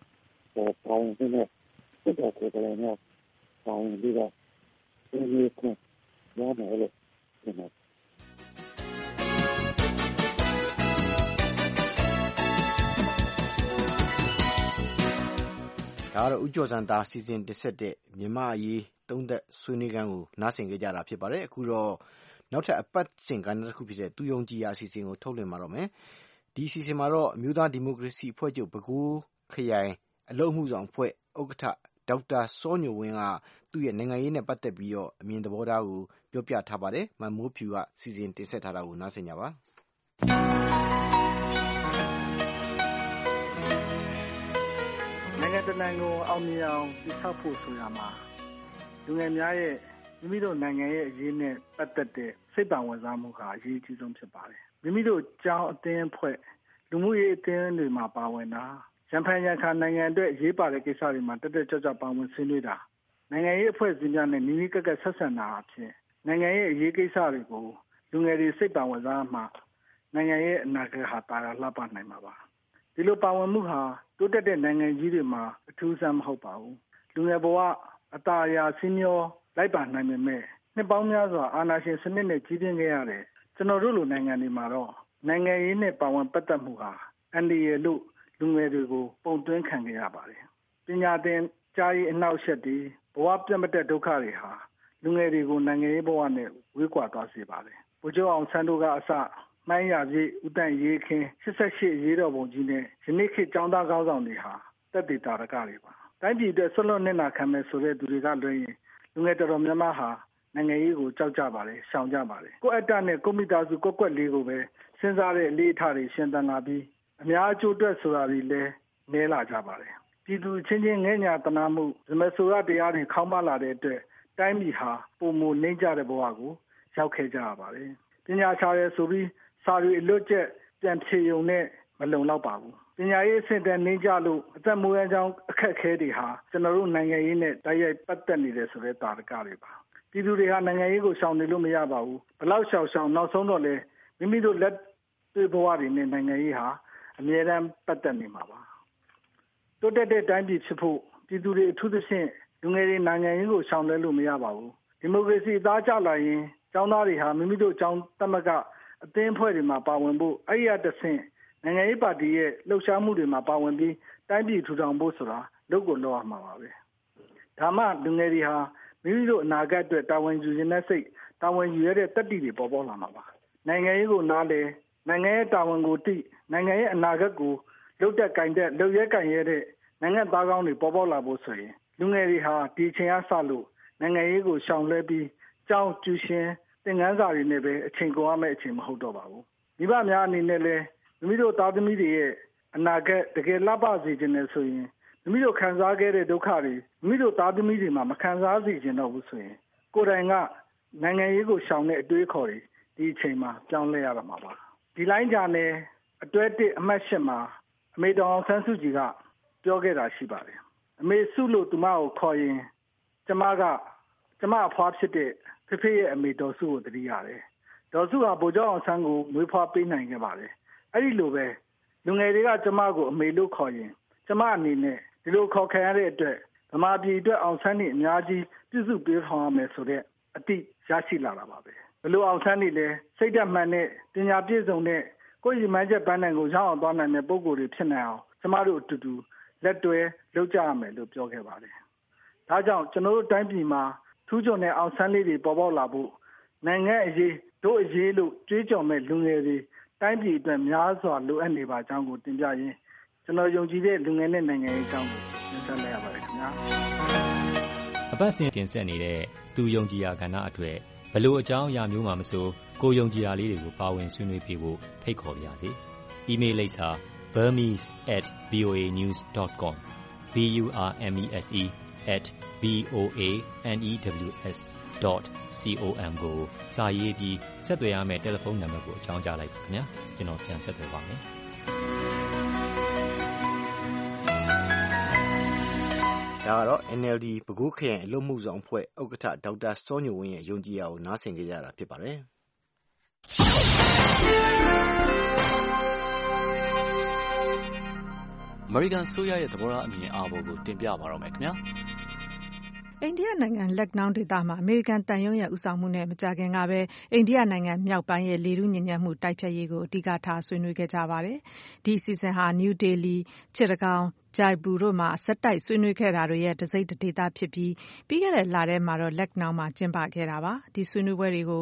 ပါဝင်တဲ့စစ်တပ်ကိုယ်တိုင်နဲ့ပါဝင်ပြီးတော့ဒီလိုကရမယ်လို့ကျွန်တော်ဒါကတော့ဦးကျော်စံသားစီစဉ်တင်ဆက်တဲ့မြန်မာအရေးသုံးသပ်ဆွေးနွေးခန်းကိုနားဆင်ကြကြတာဖြစ်ပါတယ်အခုတော့နောက်ထပ်အပတ်စဉ်ကဏ္ဍတစ်ခုဖြစ်တဲ့သူယုံကြည်ရာအစီအစဉ်ကိုထုတ်လွှင့်မှာတော့မယ်ဒီအစီအစဉ်မှာတော့အမျိုးသားဒီမိုကရေစီအဖွဲ့ချုပ်ပဲခူးခရိုင်အလုပ်မှုဆောင်အဖွဲ့ဥက္ကဋ္ဌဒေါက်တာစောညိုဝင်းကသူ့ရဲ့နိုင်ငံရေးနဲ့ပတ်သက်ပြီးတော့အမြင်သဘောထားကိုပြောပြထားပါတယ်မမိုးဖြူကစီစဉ်တင်ဆက်ထားတာကိုနားဆင်ကြပါနိုင်ငံတနိုင်ငံကိုအောင်မြင်အောင်တည်ဆောက်ဖို့ဆိုတာမှာလူငယ်များရဲ့မိမိတို့နိုင်ငံရဲ့အရေးနဲ့ပတ်သက်တဲ့စိတ်ပါဝင်စားမှုဟာအရေးကြီးဆုံးဖြစ်ပါတယ်မိမိတို့ကျောင်းအသင်းအဖွဲ့လူမှုရေးအသင်းတွေမှာပါဝင်တာရန်ဖန်ရန်ခါနိုင်ငံအတွက်အရေးပါတဲ့ကိစ္စတွေမှာတက်တက်ကြွကြွပါဝင်ဆွေးနွေးတာနိုင်ငံရေးအဖွဲ့အစည်းများနဲ့နီးနီးကပ်ကပ်ဆက်ဆံတာအဖြစ်နိုင်ငံရဲ့အရေးကိစ္စတွေကိုလူငယ်တွေစိတ်ပါဝင်စားမှနိုင်ငံရဲ့အနာဂတ်ဟာတာယာလှပနိုင်မှာပါဒီလိုပါဝင်မှုဟာတိုးတက်တဲ့နိုင်ငံကြီးတွေမှာအထူးဆန်းမဟုတ်ပါဘူးလူငယ်ဘဝအသာအရာစည်းမျောလိုက်ပါနိုင်ပေမဲ့နှစ်ပေါင်းများစွာအာဏာရှင်စနစ်နဲ့ကြီးပြင်းခဲ့ရတဲ့ကျွန်တော်တို့လိုနိုင်ငံတွေမှာတော့နိုင်ငံရေးနဲ့ပါဝင်ပတ်သက်မှုဟာအန္တရာယ်လို့လူငယ်တွေကိုပုံသွင်းခံခဲ့ရပါတယ်ပညာသင်ကြားရေးအနှောက်အယှက်တွေဘဝပြတ်မတက်ဒုက္ခတွေဟာလူငယ်တွေကိုနိုင်ငံရေးဘဝနဲ့ဝေးကွာသွားစေပါတယ်ဗိုလ်ချုပ်အောင်ဆန်းတို့ကအစမှန်းရပြည့်ဦးတန့်ရေးခင်း88ရေးတော်ပုံကြီးနဲ့ယနေ့ခေတ်ကျောင်းသားကောင်းဆောင်တွေဟာတက်တည်တာရကတွေပါတိုင်းပြည်အတွက်ဆွလွတ်နေတာခံမဲ့ဆိုတဲ့သူတွေကလွှဲရင်လူငယ်တော်တော်များများဟာနိုင်ငံရေးကိုကြောက်ကြပါတယ်ရှောင်ကြပါတယ်ကိုယ့်အတ္တနဲ့ကိုမိသားစုကိုကွက်လေးကိုပဲစဉ်းစားတဲ့အလေးအထားတွေရှင်းသန်လာပြီးအများအကျိုးအတွက်ဆိုတာတွေလည်းနဲလာကြပါတယ်ပြည်သူချင်းချင်းငဲ့ညာတနာမှုဇမဆိုရတရားတွေခေါင်းမလာတဲ့အတွက်တိုင်းပြည်ဟာပုံမနှိမ့်ကြတဲ့ဘဝကိုရောက်ခဲ့ကြရပါတယ်ပညာရှားရဲဆိုပြီးစာတွေအလွတ်ကျက်ပြန်ဖြေုံနဲ့မလုံလောက်ပါဘူးပညာရေးအဆင့်တန်းနှင်းကြလို့အသက်မွေးကြောင်းအခက်အခဲတွေဟာကျွန်တော်တို့နိုင်ငံရေးနဲ့တိုက်ရိုက်ပတ်သက်နေတယ်ဆိုတဲ့တာရကတွေပါပြည်သူတွေဟာနိုင်ငံရေးကိုရှောင်နေလို့မရပါဘူးဘလောက်ရှောင်နောက်ဆုံးတော့လေမိမိတို့လက်တွေ့ဘဝတွေနဲ့နိုင်ငံရေးဟာအမြဲတမ်းပတ်သက်နေမှာပါတိုးတက်တဲ့တိုင်းပြည်ဖြစ်ဖို့ပြည်သူတွေအထူးသဖြင့်လူငယ်တွေနိုင်ငံရေးကိုရှောင်လွှဲလို့မရပါဘူးဒီမိုကရေစီသားကြလာရင်ကျောင်းသားတွေဟာမိမိတို့ကျောင်းသမဂ္ဂအသင်းအဖွဲ့တွေမှာပါဝင်ဖို့အဲ့ရတဆင့်နိုင်ငံရေးပါတီရဲ့လှုပ်ရှားမှုတွေမှာပါဝင်ပြီးတိုင်းပြည်ထူထောင်ဖို့ဆိုတာလုပ်ကိုလုပ်ရမှာပါပဲဒါမှလူငယ်တွေဟာမိမိတို့အနာဂတ်အတွက်တာဝန်ယူရတဲ့စိတ်တာဝန်ယူရတဲ့တတိတွေပေါ်ပေါက်လာမှာပါနိုင်ငံရေးကိုနားလေနိုင်ငံရဲ့တာဝန်ကိုသိနိုင်ငံရဲ့အနာဂတ်ကိုလုပ်တဲ့ကင်တဲ့လုပ်ရဲကင်ရဲတဲ့နိုင်ငံသားကောင်းတွေပေါ်ပေါက်လာဖို့ဆိုရင်လူငယ်တွေဟာဒီအချိန်အဆလို့နိုင်ငံရေးကိုရှောင်လွှဲပြီးကြောင်းကျူရှင်သင်ခန်းစာတွေနဲ့ပဲအချိန်ကုန်ရမယ့်အချိန်မဟုတ်တော့ပါဘူးမိဘများအနေနဲ့လည်းမိမိတို့သားသမီးတွေရဲ့အနာဂတ်တကယ်လှပစေခြင်းနဲ့ဆိုရင်မိမိတို့ခံစားခဲ့တဲ့ဒုက္ခတွေမိမိတို့သားသမီးတွေမှာမခံစားစေခြင်းတော့ဘူးဆိုရင်ကိုယ်တိုင်ကနိုင်ငံရေးကိုရှောင်တဲ့အတွေးခေါ်တွေဒီအချိန်မှာပြောင်းလဲရတော့မှာပါဒီလိုင်းကြနယ်အတွဲ1အမှတ်8မှာအမေတော်အောင်ဆန်းစုကြည်ကပြောခဲ့တာရှိပါတယ်အမေစုလို့သူမကိုခေါ်ရင်ကျမအဖွားဖြစ်တဲ့ဖေဖေရဲ့အမေတော်စုကိုတတိရတယ်ဒေါ်စုဟာဗိုလ်ချုပ်အောင်ဆန်းကိုမွေးဖွားပေးနိုင်ခဲ့ပါတယ်အဲ့ဒီလိုပဲလူငယ်တွေကကျမကိုအမေလို့ခေါ်ရင်ကျမအနေနဲ့ဒီလိုခေါ်ခံရတဲ့အတွက်ဗမာပြည်အတွက်အောင်ဆန်းနေအများကြီးပြုစုပေးဆောင်ရမယ်ဆိုတဲ့အတိရရှိလာတာပါပဲဘလို့အောင်ဆန်းနေလဲစိတ်ဓာတ်မှန်တဲ့ပညာပြည့်စုံတဲ့ကိုယ်ရည်မှန်းချက်ပန်းနိုင်ကိုရောက်အောင်သွားနိုင်တဲ့ပုံကိုယ်တွေဖြစ်နိုင်အောင်ကျမတို့အတူတူလက်တွဲလုပ်ကြရမယ်လို့ပြောခဲ့ပါတယ်ဒါကြောင့်ကျွန်တော်တို့တိုင်းပြည်မှာထူးချွန်တဲ့အောင်ဆန်းလေးတွေပေါ်ပေါက်လာဖို့နိုင်ငံအရေးတို့အရေးလို့ကြွေးကြော်မဲ့လူငယ်တွေတိုင်းပြည်အတွက်များစွာလိုအပ်နေပါကြောင်းကိုတင်ပြရင်းကျွန်တော်ယုံကြည်တဲ့လူငယ်နဲ့နိုင်ငံရေးအကြောင်းကိုတင်ဆက်လိုက်ရပါတယ်ခင်ဗျာအပတ်စဉ်တင်ဆက်နေတဲ့သူယုံကြည်ရာကဏ္ဍအတွက်ဘလို့အကြောင်းအရာမျိုးမှမဆိုကိုယုံကြည်ရာလေးတွေကိုပါဝင်ဆွေးနွေးပြဖို့ဖိတ်ခေါ်ပါရစေ။ email လိပ်စာ burmese@voanews.com burmese@voanews.com ကိုစာရေးပြီးဆက်သွယ်ရမယ့်တယ်လီဖုန်းနံပါတ်ကိုအကြောင်းကြားလိုက်ပါခင်ဗျာကျွန်တော်ပြန်ဆက်သွယ်ပါမယ်ဒါကတော့ NLD ပဲခူးခရိုင်အလုပ်မှုဆောင်အဖွဲ့ဥက္ကဋ္ဌဒေါက်တာစောညိုဝင်းရဲ့ယုံကြည်ရာကိုနားဆင်ကြရတာဖြစ်ပါတယ် American ဆိုရရဲ့သဘောထားအမြင်အာဘော်ကိုတင်ပြပါတော့မယ်ခင်ဗျာအိန္ဒိယနိုင်ငံလက်နောင်းဒေသမှာအမေရိကန်တန်ယုံရဲ့ဦးဆောင်မှုနဲ့မကြာခင်ကပဲအိန္ဒိယနိုင်ငံမြောက်ပိုင်းရဲ့လေထုညစ်ညမ်းမှုတိုက်ဖျက်ရေးကိုအဓိကထားဆွေးနွေးခဲ့ကြပါတယ်။ဒီအစီအစဉ်ဟာ New Delhi, Chittagong, Jaipur တို့မှာဆက်တိုက်ဆွေးနွေးခဲ့တာတွေရဲ့တစိမ့်တဒေသဖြစ်ပြီးပြီးခဲ့တဲ့လထဲမှာတော့လက်နောင်းမှာကျင်းပခဲ့တာပါ။ဒီဆွေးနွေးပွဲတွေကို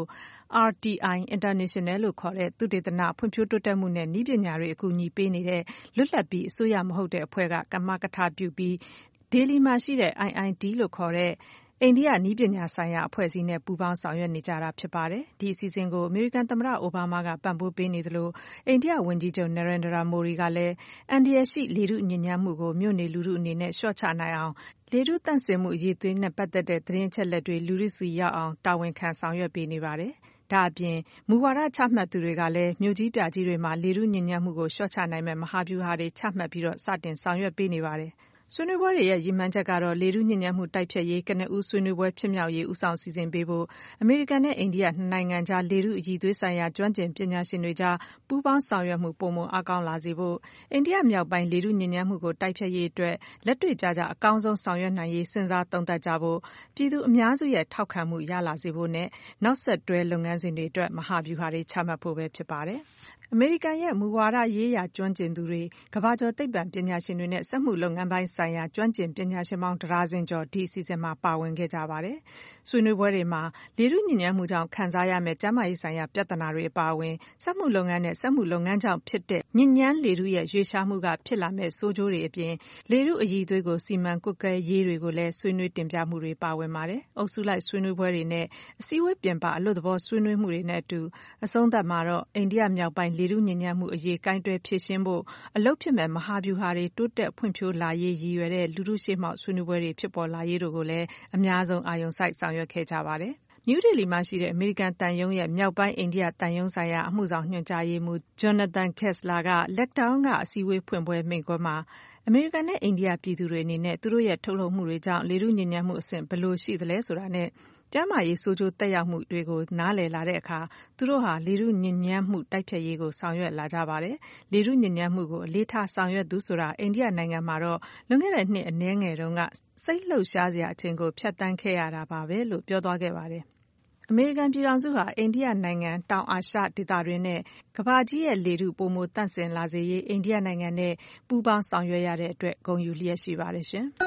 RTI International လို့ခေါ်တဲ့သုတေသနဖွံ့ဖြိုးတိုးတက်မှုနဲ့နည်းပညာတွေအကူအညီပေးနေတဲ့လွတ်လပ်ပြီးအစိုးရမဟုတ်တဲ့အဖွဲ့ကကမကထပြုပြီးဒေလီမှာရှိတဲ့ IIT လို့ခေါ်တဲ့အိန္ဒိယနည်းပညာဆိုင်ရာအဖွဲ့အစည်းနဲ့ပူးပေါင်းဆောင်ရွက်နေကြတာဖြစ်ပါတယ်။ဒီအစီအစဉ်ကိုအမေရိကန်သမ္မတအိုဘားမားကပံ့ပိုးပေးနေသလိုအိန္ဒိယဝန်ကြီးချုပ် Narendra Modi ကလည်းအန္တရာယ်ရှိလေထုညစ်ညမ်းမှုကိုမြို့နေလူထုအနေနဲ့လျှော့ချနိုင်အောင်လေထုသန့်စင်မှုအရေးသွေးနဲ့ပတ်သက်တဲ့သတင်းအချက်အလက်တွေလူထုစီရောက်အောင်တာဝန်ခံဆောင်ရွက်ပေးနေပါတယ်။ဒါအပြင်မူဝါဒချမှတ်သူတွေကလည်းမြို့ကြီးပြကြီးတွေမှာလေထုညစ်ညမ်းမှုကိုလျှော့ချနိုင်မဲ့မဟာဗျူဟာတွေချမှတ်ပြီးစတင်ဆောင်ရွက်ပေးနေပါတယ်။ဆွေးနွေးပွဲတွေရဲ့ရည်မှန်းချက်ကတော့လေထုညစ်ညမ်းမှုတိုက်ဖျက်ရေးကနဦးဆွေးနွေးပွဲဖြစ်မြောက်ရေးဦးဆောင်စီစဉ်ပေးဖို့အမေရိကန်နဲ့အိန္ဒိယနှစ်နိုင်ငံကြားလေထုအရည်သွေးဆိုင်ရာကျွမ်းကျင်ပညာရှင်တွေကြားပူးပေါင်းဆောင်ရွက်မှုပိုမိုအားကောင်းလာစေဖို့အိန္ဒိယမြောက်ပိုင်းလေထုညစ်ညမ်းမှုကိုတိုက်ဖျက်ရေးအတွက်လက်တွေ့ကျကျအကောင်းဆုံးဆောင်ရွက်နိုင်ရေးစဉ်းစားသုံးသပ်ကြဖို့ပြည်သူအများစုရဲ့ထောက်ခံမှုရလာစေဖို့နဲ့နောက်ဆက်တွဲလုပ်ငန်းစဉ်တွေအတွက်မဟာဗျူဟာတွေချမှတ်ဖို့ပဲဖြစ်ပါတယ်။အမေရိကန်ရဲ့မူဝါဒရေးရာကျွမ်းကျင်သူတွေကမ္ဘာကျော်သိပ္ပံပညာရှင်တွေနဲ့စက်မှုလုပ်ငန်းပိုင်းဆိုင်ရာကျွမ်းကျင်ပညာရှင်ပေါင်းတစ်ဒါဇင်ကျော်ဒီအစီအစဉ်မှာပါဝင်ခဲ့ကြပါတယ်။ဆွေးနွေးပွဲတွေမှာလေထုညစ်ညမ်းမှုကြောင့်ခံစားရမယ့်ကျန်းမာရေးဆိုင်ရာပြဿနာတွေအပါအဝင်စက်မှုလုပ်ငန်းနဲ့စက်မှုလုပ်ငန်းကြောင့်ဖြစ်တဲ့ညစ်ညမ်းလေထုရဲ့ရွေးရှားမှုကဖြစ်လာမယ့်ဆိုးကျိုးတွေအပြင်လေထုအရည်အသွေးကိုစီမံကွပ်ကဲရေးတွေကိုလည်းဆွေးနွေးတင်ပြမှုတွေပါဝင်ပါတယ်။အုပ်စုလိုက်ဆွေးနွေးပွဲတွေနဲ့အစည်းအဝေးပြင်ပအလွတ်သဘောဆွေးနွေးမှုတွေနဲ့အတူအဆုံးသတ်မှာတော့အိန္ဒိယမြောက်ပိုင်းလေထုညစ်ညမ်းမှုအရေးကိုင်တွယ်ဖြေရှင်းဖို့အလုပ်ဖြစ်မဲ့မဟာဗျူဟာတွေတိုးတက်ဖွံ့ဖြိုးလာရေးရည်ရွယ်တဲ့လူထုရှေ့မှောက်ဆွေးနွေးပွဲတွေဖြစ်ပေါ်လာရေးတို့ကိုလည်းအများဆုံးအာရုံစိုက်ဆောင်ရွက်ခဲ့ကြပါတယ်။ New Delhi မှာရှိတဲ့အမေရိကန်တန်ယုံရဲ့မြောက်ပိုင်းအိန္ဒိယတန်ယုံဆိုင်ရာအမှုဆောင်ညွှန်ကြားရေးမှူး Jonathan Kessler ကလက်တောင်းကအစည်းအဝေးဖွင့်ပွဲမိန့်ခွန်းမှာအမေရိကန်နဲ့အိန္ဒိယပြည်သူတွေအနေနဲ့သူတို့ရဲ့ထုတ်လုပ်မှုတွေကြောင့်လေထုညစ်ညမ်းမှုအဆင့်ဘယ်လိုရှိသလဲဆိုတာနဲ့ကျန်းမာရေးဆိုးကျိုးသက်ရောက်မှုတွေကိုနားလည်လာတဲ့အခါသူတို့ဟာလေထုညစ်ညမ်းမှုတိုက်ဖျက်ရေးကိုဆောင်ရွက်လာကြပါတယ်။လေထုညစ်ညမ်းမှုကိုအလေးထားဆောင်ရွက်သူဆိုတာအိန္ဒိယနိုင်ငံမှာတော့လွန်ခဲ့တဲ့နှစ်အနည်းငယ်တုန်းကစိတ်လှုပ်ရှားစရာအချိန်ကိုဖြတ်သန်းခဲ့ရတာပါပဲလို့ပြောသွားခဲ့ပါတယ်။အမေရိကန်ပြည်ထောင်စုဟာအိန္ဒိယနိုင်ငံတောင်အာရှဒေသတွင်းနဲ့ကမ္ဘာကြီးရဲ့လေထုပိုမိုသန့်စင်လာစေရေးအိန္ဒိယနိုင်ငံနဲ့ပူးပေါင်းဆောင်ရွက်ရတဲ့အတွက်ဂုဏ်ယူလျက်ရှိပါတယ်ရှင်။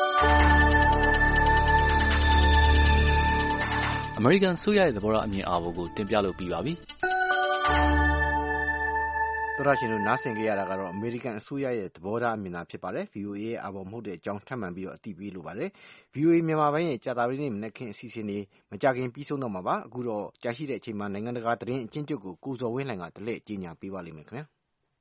American ဆိုရရဲ့သဘောထားအမြင်အာဘော်ကိုတင်ပြလို့ပြီးပါပြီ။သောရရှင်တို့နားဆင်ကြရတာကတော့အမေရိကန်အစိုးရရဲ့သဘောထားအမြင်သာဖြစ်ပါတယ်။ VOA ရဲ့အာဘော်မဟုတ်တဲ့အကြောင်းထပ်မံပြီးတော့အသိပေးလိုပါတယ်။ VOA မြန်မာပိုင်းရဲ့ကြာသပတေးနေ့မနက်ခင်းအစီအစဉ်တွေမကြခင်ပြီးဆုံးတော့မှာပါ။အခုတော့ကြာရှိတဲ့အချိန်မှာနိုင်ငံတကာသတင်းအကျဉ်းချုပ်ကိုကိုဇော်ဝင်းလှိုင်ကတလဲကြေညာပေးပါလိမ့်မယ်ခင်ဗျာ။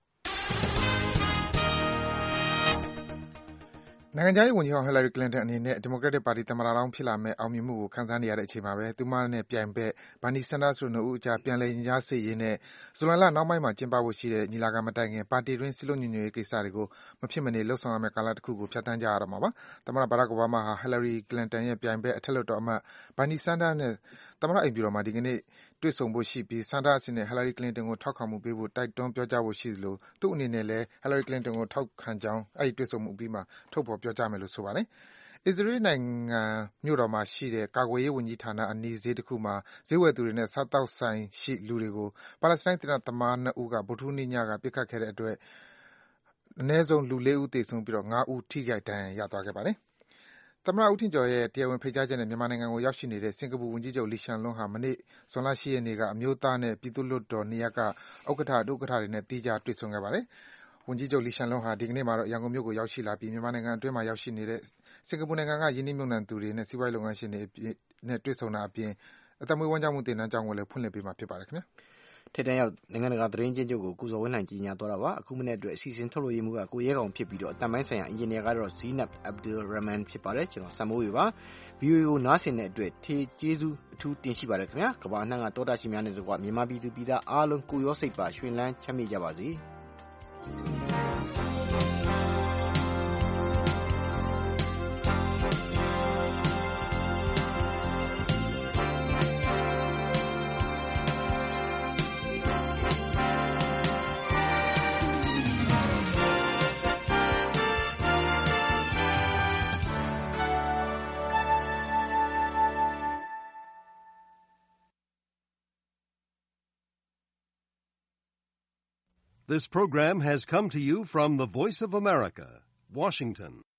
နိုင်ငံခြားရေးဝန်ကြီးဟောင်း Hillary Clinton အနေနဲ့ဒီမိုကရက်တစ်ပါတီသမ္မတလောင်းဖြစ်လာမယ့်အောင်မြင်မှုကိုခံစားနေရတဲ့အချိန်မှာပဲသူမနဲ့ပြိုင်ဘက် Bernie Sanders တို့နှစ်ဦးအကြားပြန်လည်ရင်ကြားစေ့ရေးနဲ့ဇူလိုင်လနှောင်းပိုင်းမှာကျင်းပဖို့ရှိတဲ့ညီလာခံမတိုင်ခင်ပါတီတွင်းစည်းလုံးညီညွတ်ရေးကိစ္စတွေကိုမဖြစ်မနေလုပ်ဆောင်ရမယ့်ကာလတခုကိုဖြတ်သန်းကြရတော့မှာပါ။သမ္မတ Barack Obama ဟာ Hillary Clinton ရဲ့ပြိုင်ဘက်အထက်လွှတ်တော်အမတ် Bernie Sanders နဲ့သမ္မတအိမ်ဖြူတော်မှာဒီကနေ့တွေ့ဆုံဖို့ရှိပြီး Sanders အနေနဲ့ Hillary Clinton ကိုထောက်ခံမှုပေးဖို့တိုက်တွန်းပြောကြားဖို့ရှိသလိုသူ့အနေနဲ့လည်း Hillary Clinton ကိုထောက်ခံကြောင်းအဲဒီတွေ့ဆုံမှုအပြီးမှာထုတ်ဖော်ပြောကြားမယ်လို့ဆိုပါတယ်။အစ္စရေးနိုင်ငံမြို့တော်မှာရှိတဲ့ကာကွယ်ရေးဝန်ကြီးဌာနအနီးဈေးတခုမှာဈေးဝယ်သူတွေနဲ့စားသောက်ဆိုင်ရှိလူတွေကိုပါလက်စတိုင်းသေနတ်သမား2ဦးကဗုဒ္ဓဟူးနေ့ညကပစ်ခတ်ခဲ့တဲ့အတွက်အနည်းဆုံးလူ4ဦးသေဆုံးပြီး5ဦးထိခိုက်ဒဏ်ရာရသွားခဲ့ပါတယ်။သမ္မတဦးထင်ကျော်ရဲ့တရားဝင်ဖိတ်ကြားချက်နဲ့မြန်မာနိုင်ငံကိုရောက်ရှိနေတဲ့စင်ကာပူဝန်ကြီးချုပ်လီရှန်လွန်းဟာမနေ့ဇွန်လ10ရက်နေ့ကအမျိုးသားနဲ့ပြည်သူ့လွှတ်တော်2ရပ်ကဥက္ကဋ္ဌဒုဥက္ကဋ္ဌတွေနဲ့သီးခြားတွေ့ဆုံခဲ့ပါတယ်။ဝန်ကြီးချုပ်လီရှန်လွန်းဟာဒီကနေ့မှာတော့ရန်ကုန်မြို့ကိုရောက်ရှိလာပြီးမြန်မာနိုင်ငံအတွင်းမှာရောက်ရှိနေတဲ့စင်ကာပူနိုင်ငံကယင်းနှိမ့်မြုပ်နှံသူတွေနဲ့စီးပွားရေးလုပ်ငန်းရှင်တွေနဲ့တွေ့ဆုံတာအပြင်အသက်မွေးဝမ်းကြောင်းမှုသင်တန်းကျောင်းကိုလည်းဖွင့်လှစ်ပေးမှာဖြစ်ပါတယ်ခင်ဗျာ။ထိပ်တန်းရောက်နိုင်ငံတကာသတင်းကျဉ်းချုပ်ကိုကိုဇော်ဝင်းလှိုင်ကြီးညာသွားတာပါအခုမနေ့အတွက်အစီအစဉ်ထုတ်လို့ရမှုကကိုရဲကောင်ဖြစ်ပြီးတော့အတန်ပိုင်းဆိုင်ရာအင်ဂျင်နီယာကတော့ Zeenab Abdul Rahman ဖြစ်ပါတယ်ကျွန်တော်စံမိုးဝေပါ VOA ကိုနားဆင်တဲ့အတွက်ကျေးဇူးအထူးတင်ရှိပါတယ်ခင်ဗျာကမ္ဘာအနှံ့ကတောတာရှင်များနဲ့တကွမြန်မာပြည်သူပြည်သားအားလုံးကိုရောစိတ်ပါရွှင်လန်းချမ်းမြေ့ကြပါစေ။ This program has come to you from the Voice of America, Washington.